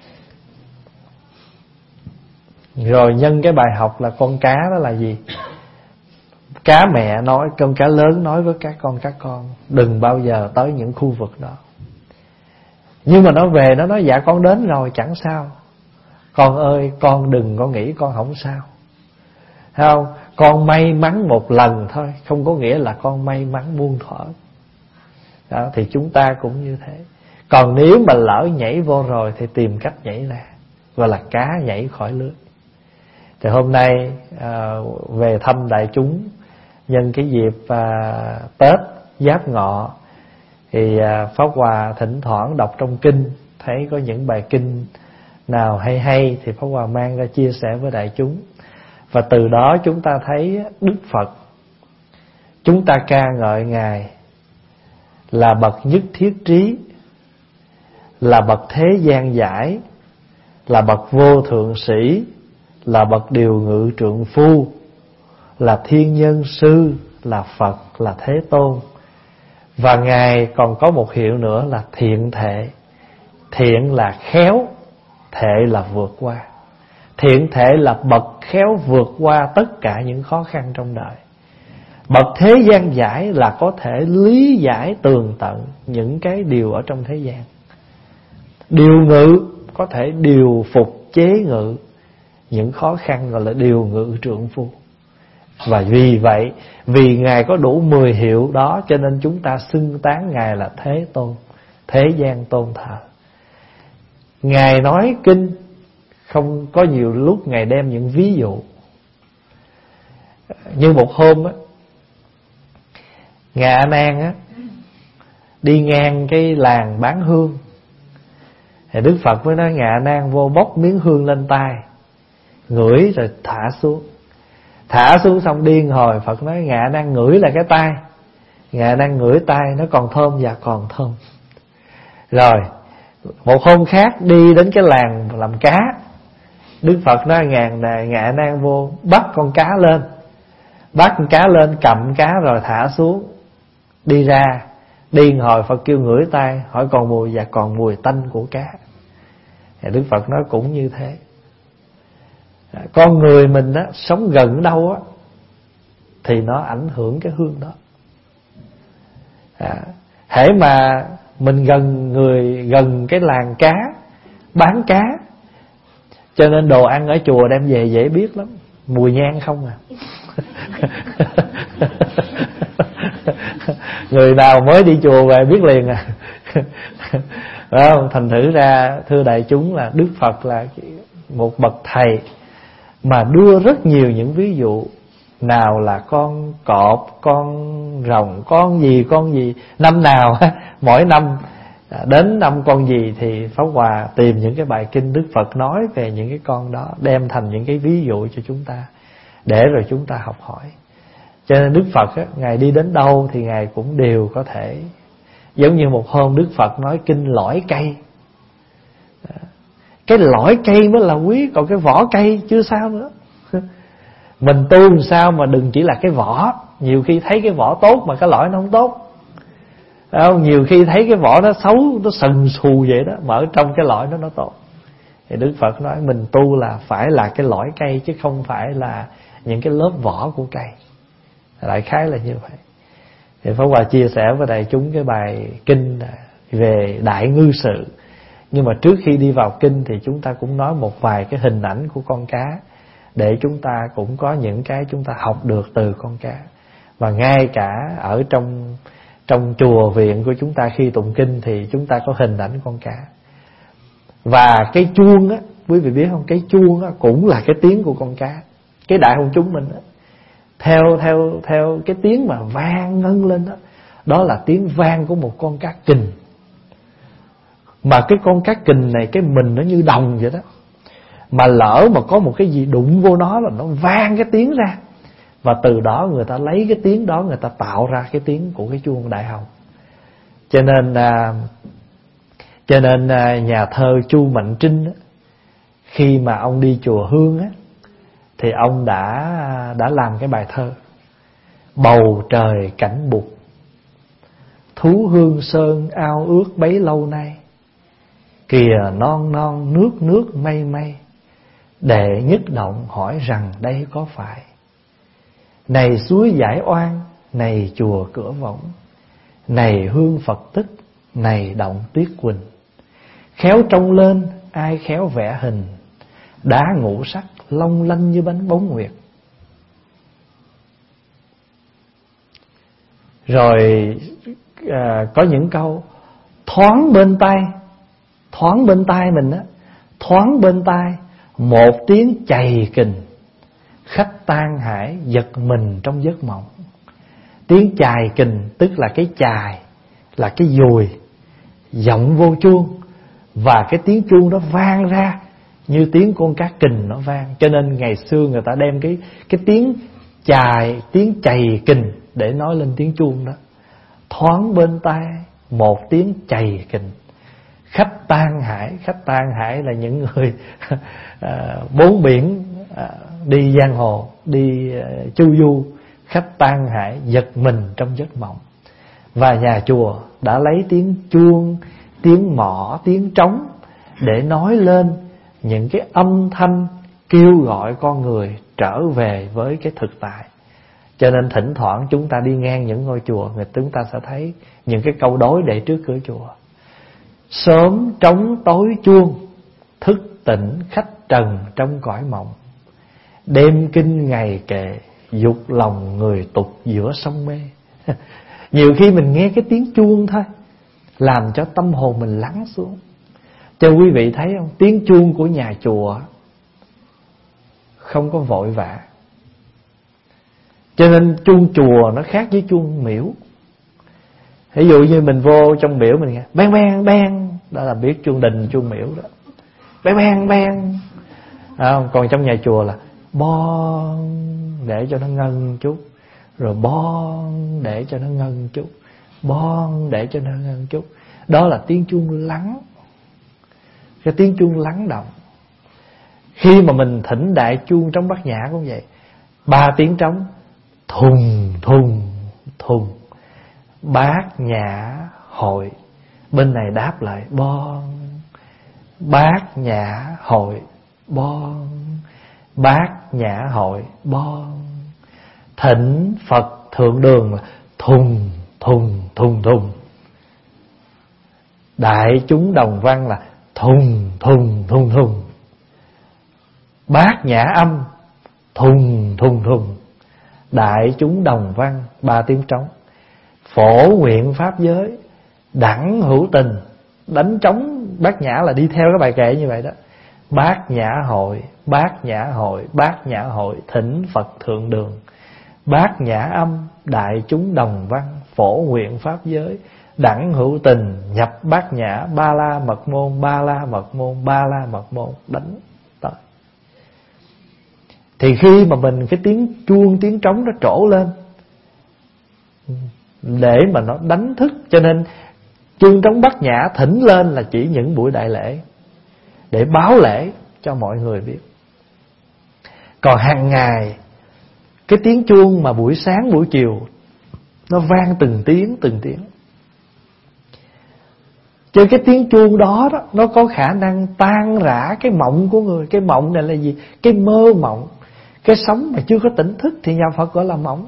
Rồi nhân cái bài học là con cá đó là gì? Cá mẹ nói, con cá lớn nói với các con các con đừng bao giờ tới những khu vực đó. Nhưng mà nó về nó nói dạ con đến rồi chẳng sao. Con ơi con đừng có nghĩ con không sao. Thấy không? Con may mắn một lần thôi, không có nghĩa là con may mắn muôn thuở. Đó, thì chúng ta cũng như thế. Còn nếu mà lỡ nhảy vô rồi thì tìm cách nhảy ra, gọi là cá nhảy khỏi lưới. Thì hôm nay à, về thăm đại chúng nhân cái dịp à, Tết Giáp Ngọ, thì à, Pháp Hòa thỉnh thoảng đọc trong kinh, thấy có những bài kinh nào hay hay thì Pháp Hòa mang ra chia sẻ với đại chúng. Và từ đó chúng ta thấy Đức Phật, chúng ta ca ngợi Ngài là bậc nhất thiết trí, là bậc thế gian giải, là bậc vô thượng sĩ, là bậc điều ngự trượng phu, là thiên nhân sư, là Phật, là Thế Tôn. Và Ngài còn có một hiệu nữa là thiện thệ. Thiện là khéo, thệ là vượt qua. Thiện thệ là bậc khéo vượt qua tất cả những khó khăn trong đời. Bậc thế gian giải là có thể lý giải tường tận những cái điều ở trong thế gian. Điều ngự có thể điều phục chế ngự những khó khăn, gọi là điều ngự trượng phu. Và vì vậy, vì Ngài có đủ mười hiệu đó, cho nên chúng ta xưng tán Ngài là Thế Tôn, thế gian tôn thờ. Ngài nói kinh, không có nhiều lúc Ngài đem những ví dụ. Như một hôm á, Ngài A Nan á đi ngang cái làng bán hương, thì Đức Phật mới nói Ngài A Nan vô bốc miếng hương lên tay, ngửi rồi thả xuống. Thả xuống xong điên hồi, Phật nói Ngài A Nan ngửi là cái tay. Ngài A Nan ngửi tay, nó còn thơm, và còn thơm. Rồi một hôm khác đi đến cái làng làm cá, Đức Phật nói ngàn này Ngài A Nan vô bắt con cá lên, bắt con cá lên, cầm cá rồi thả xuống. Đi ra điên hồi, Phật kêu ngửi tay, hỏi còn mùi, và còn mùi tanh của cá. Thì Đức Phật nói cũng như thế. Con người mình á, sống gần đâu á, thì nó ảnh hưởng cái hương đó. à, hễ mà mình gần người, gần cái làng cá bán cá, cho nên đồ ăn ở chùa đem về dễ biết lắm, mùi nhang không à. Người nào mới đi chùa về biết liền à. Phải không? Thành thử ra thưa đại chúng là Đức Phật là một bậc thầy mà đưa rất nhiều những ví dụ. Nào là con cọp, con rồng, con gì con gì. Năm nào mỗi năm đến năm con gì thì Pháp Hòa tìm những cái bài kinh Đức Phật nói về những cái con đó, đem thành những cái ví dụ cho chúng ta, để rồi chúng ta học hỏi. Cho nên Đức Phật á, Ngài đi đến đâu thì Ngài cũng đều có thể. Giống như một hôm Đức Phật nói kinh lõi cây. Cái lõi cây mới là quý, còn cái vỏ cây chưa sao nữa. Mình tu làm sao mà đừng chỉ là cái vỏ. Nhiều khi thấy cái vỏ tốt mà cái lõi nó không tốt. Không? Nhiều khi thấy cái vỏ nó xấu, nó sần sù vậy đó, mà ở trong cái lõi nó nó tốt. Thì Đức Phật nói mình tu là phải là cái lõi cây, chứ không phải là những cái lớp vỏ của cây. Đại khái là như vậy. Thì Pháp Hòa chia sẻ với đại chúng cái bài kinh về Đại Ngư Sự. Nhưng mà trước khi đi vào kinh thì chúng ta cũng nói một vài cái hình ảnh của con cá, để chúng ta cũng có những cái chúng ta học được từ con cá. Và ngay cả ở trong trong chùa viện của chúng ta khi tụng kinh thì chúng ta có hình ảnh con cá. Và cái chuông á, quý vị biết không, cái chuông á cũng là cái tiếng của con cá. Cái đại hùng chúng mình á, theo theo theo cái tiếng mà vang ngân lên đó, đó là tiếng vang của một con cá kình. Mà cái con cá kình này cái mình nó như đồng vậy đó, mà lỡ mà có một cái gì đụng vô nó là nó vang cái tiếng ra. Và từ đó người ta lấy cái tiếng đó, người ta tạo ra cái tiếng của cái chuông đại hồng. Cho nên à, Cho nên à, nhà thơ Chu Mạnh Trinh á, khi mà ông đi chùa Hương á, thì ông đã đã làm cái bài thơ Bầu trời cảnh bục, thú hương sơn ao ước bấy lâu nay. Kìa non non nước nước mây mây, đệ nhất động hỏi rằng đây có phải. Này suối Giải Oan, này chùa Cửa Võng, này hương Phật tích, này động Tuyết Quỳnh. Khéo trông lên, ai khéo vẽ hình, đá ngũ sắc long lanh như bánh bóng nguyệt. Rồi à, có những câu thoáng bên tai, thoáng bên tai mình á, thoáng bên tai một tiếng chày kình, khách tan hải giật mình trong giấc mộng. Tiếng chài kình tức là cái chài, là cái dùi, giọng vô chuông. Và cái tiếng chuông đó vang ra như tiếng con cá kình nó vang. Cho nên ngày xưa người ta đem cái cái tiếng chài, tiếng chày kình để nói lên tiếng chuông đó. Thoáng bên tai một tiếng chày kình, khách tan hải. Khách tan hải là những người à, bốn biển à, đi giang hồ, đi à, chu du. Khách tan hải giật mình trong giấc mộng. Và nhà chùa đã lấy tiếng chuông, tiếng mõ, tiếng trống để nói lên những cái âm thanh kêu gọi con người trở về với cái thực tại. Cho nên thỉnh thoảng chúng ta đi ngang những ngôi chùa, người chúng ta sẽ thấy những cái câu đối để trước cửa chùa: sớm trống tối chuông, thức tỉnh khách trần trong cõi mộng. Đêm kinh ngày kệ, dục lòng người tục giữa sông mê. Nhiều khi mình nghe cái tiếng chuông thôi làm cho tâm hồn mình lắng xuống. Cho quý vị thấy không, tiếng chuông của nhà chùa không có vội vã. Cho nên chuông chùa nó khác với chuông miễu. Ví dụ như mình vô trong miễu mình nghe bang bang bang, đó là biết chuông đình, chuông miễu đó. Bang bang bang. À, còn trong nhà chùa là bon để cho nó ngân chút, rồi bon để cho nó ngân chút, bon để cho nó ngân chút. Đó là tiếng chuông lắng. Cái tiếng chuông lắng động. Khi mà mình thỉnh đại chuông trống Bát Nhã cũng vậy. Ba tiếng trống thùng thùng thùng, Bát Nhã hội. Bên này đáp lại bon. Bát Nhã hội bon. Bát Nhã hội bon. Thỉnh Phật Thượng Đường là thùng thùng thùng thùng. Đại chúng đồng văn là thùng thùng thùng thùng. Bát Nhã âm thùng thùng thùng. Đại chúng đồng văn, ba tiếng trống. Phổ nguyện pháp giới, đẳng hữu tình. Đánh trống Bát Nhã là đi theo cái bài kệ như vậy đó. Bát Nhã hội, Bát Nhã hội, Bát Nhã hội, thỉnh Phật Thượng Đường. Bát Nhã âm, đại chúng đồng văn, phổ nguyện pháp giới, đẳng hữu tình, nhập Bát Nhã, ba la mật môn, ba la mật môn, ba la mật môn, đánh tới. Thì khi mà mình cái tiếng chuông, tiếng trống nó trổ lên để mà nó đánh thức. Cho nên chuông trống Bát Nhã thỉnh lên là chỉ những buổi đại lễ, để báo lễ cho mọi người biết. Còn hàng ngày cái tiếng chuông mà buổi sáng buổi chiều nó vang từng tiếng từng tiếng. Cho cái tiếng chuông đó, đó nó có khả năng tan rã cái mộng của người. Cái mộng này là gì? Cái mơ mộng, cái sống mà chưa có tỉnh thức thì nhà Phật gọi là mộng.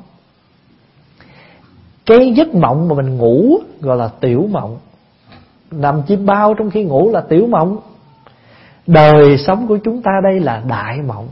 Cái giấc mộng mà mình ngủ gọi là tiểu mộng. Nằm chim bao trong khi ngủ là tiểu mộng. Đời sống của chúng ta đây là đại mộng.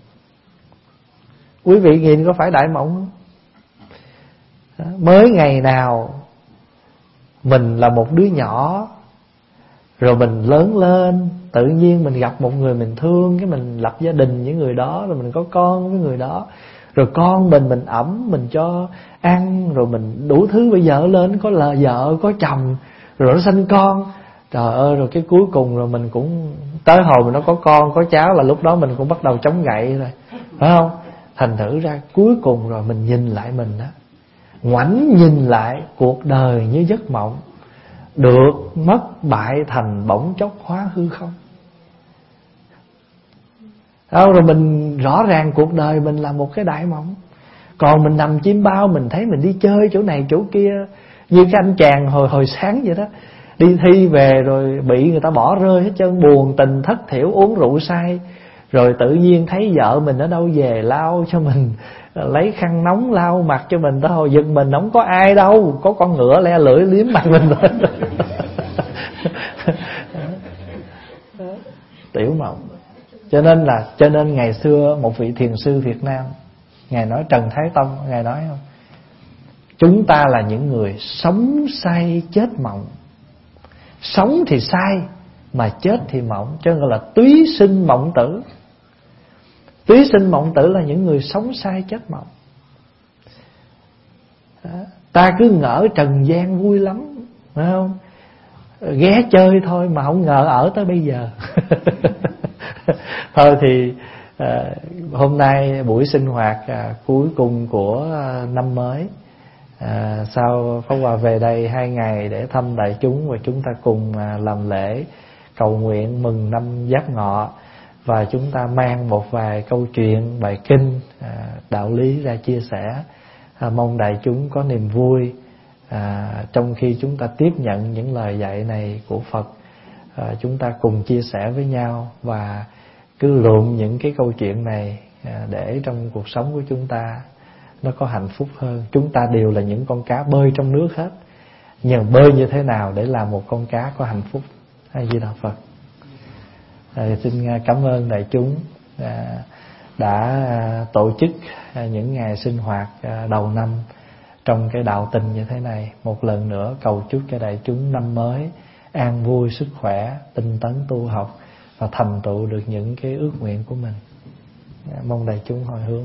Quý vị nhìn có phải đại mộng không? Mới ngày nào mình là một đứa nhỏ, rồi mình lớn lên, tự nhiên mình gặp một người mình thương, cái mình lập gia đình với người đó, rồi mình có con với người đó. Rồi con mình mình ẵm, mình cho ăn, rồi mình đủ thứ. Bây giờ lên có là vợ, có chồng, rồi nó sinh con. Trời ơi, rồi cái cuối cùng rồi mình cũng tới hồi mà nó có con, có cháu là lúc đó mình cũng bắt đầu chống gậy rồi, phải không? Thành thử ra cuối cùng rồi mình nhìn lại mình đó, ngoảnh nhìn lại cuộc đời như giấc mộng, được mất bại thành bỗng chốc hóa hư không. Đâu, rồi mình rõ ràng cuộc đời mình là một cái đại mộng. Còn mình nằm chim bao, mình thấy mình đi chơi chỗ này chỗ kia, như cái anh chàng hồi hồi sáng vậy đó. Đi thi về rồi bị người ta bỏ rơi hết trơn, buồn tình thất thiểu, uống rượu say. Rồi tự nhiên thấy vợ mình ở đâu về lau cho mình, lấy khăn nóng lau mặt cho mình. Tới hồi giật mình không có ai đâu, có con ngựa le lưỡi liếm mặt mình thôi. Tiểu mộng. Cho nên là Cho nên ngày xưa một vị thiền sư Việt Nam, Ngài nói, Trần Thái Tông, Ngài nói không, chúng ta là những người sống say chết mộng. Sống thì sai, mà chết thì mộng. Cho nên gọi là túy sinh mộng tử. Túy sinh mộng tử là những người sống sai chết mộng. Đó. Ta cứ ngỡ trần gian vui lắm, phải không? Ghé chơi thôi mà không ngờ ở tới bây giờ. Thôi thì à, hôm nay buổi sinh hoạt à, cuối cùng của à, năm mới, à, sau Pháp Hòa về đây hai ngày để thăm đại chúng và chúng ta cùng à, làm lễ cầu nguyện mừng năm Giáp Ngọ, và chúng ta mang một vài câu chuyện, bài kinh, à, đạo lý ra chia sẻ. À, mong đại chúng có niềm vui à, trong khi chúng ta tiếp nhận những lời dạy này của Phật. À, chúng ta cùng chia sẻ với nhau và cứ lượm những cái câu chuyện này à, để trong cuộc sống của chúng ta nó có hạnh phúc hơn. Chúng ta đều là những con cá bơi trong nước hết, nhưng bơi như thế nào để làm một con cá có hạnh phúc? A Di Đà Phật. À, xin cảm ơn đại chúng à, đã tổ chức những ngày sinh hoạt đầu năm trong cái đạo tình như thế này. Một lần nữa cầu chúc cho đại chúng năm mới an vui, sức khỏe, tinh tấn tu học và thành tựu được những cái ước nguyện của mình. Mong đại chúng hồi hướng.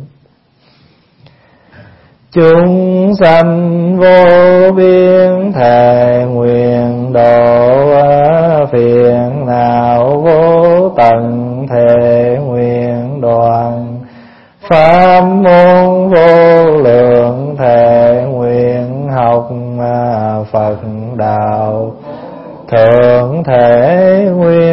Chúng sanh vô biên thệ nguyện độ, phiền não vô tận thệ nguyện đoạn, pháp môn vô lượng thệ nguyện học, Phật đạo thượng thể nguyện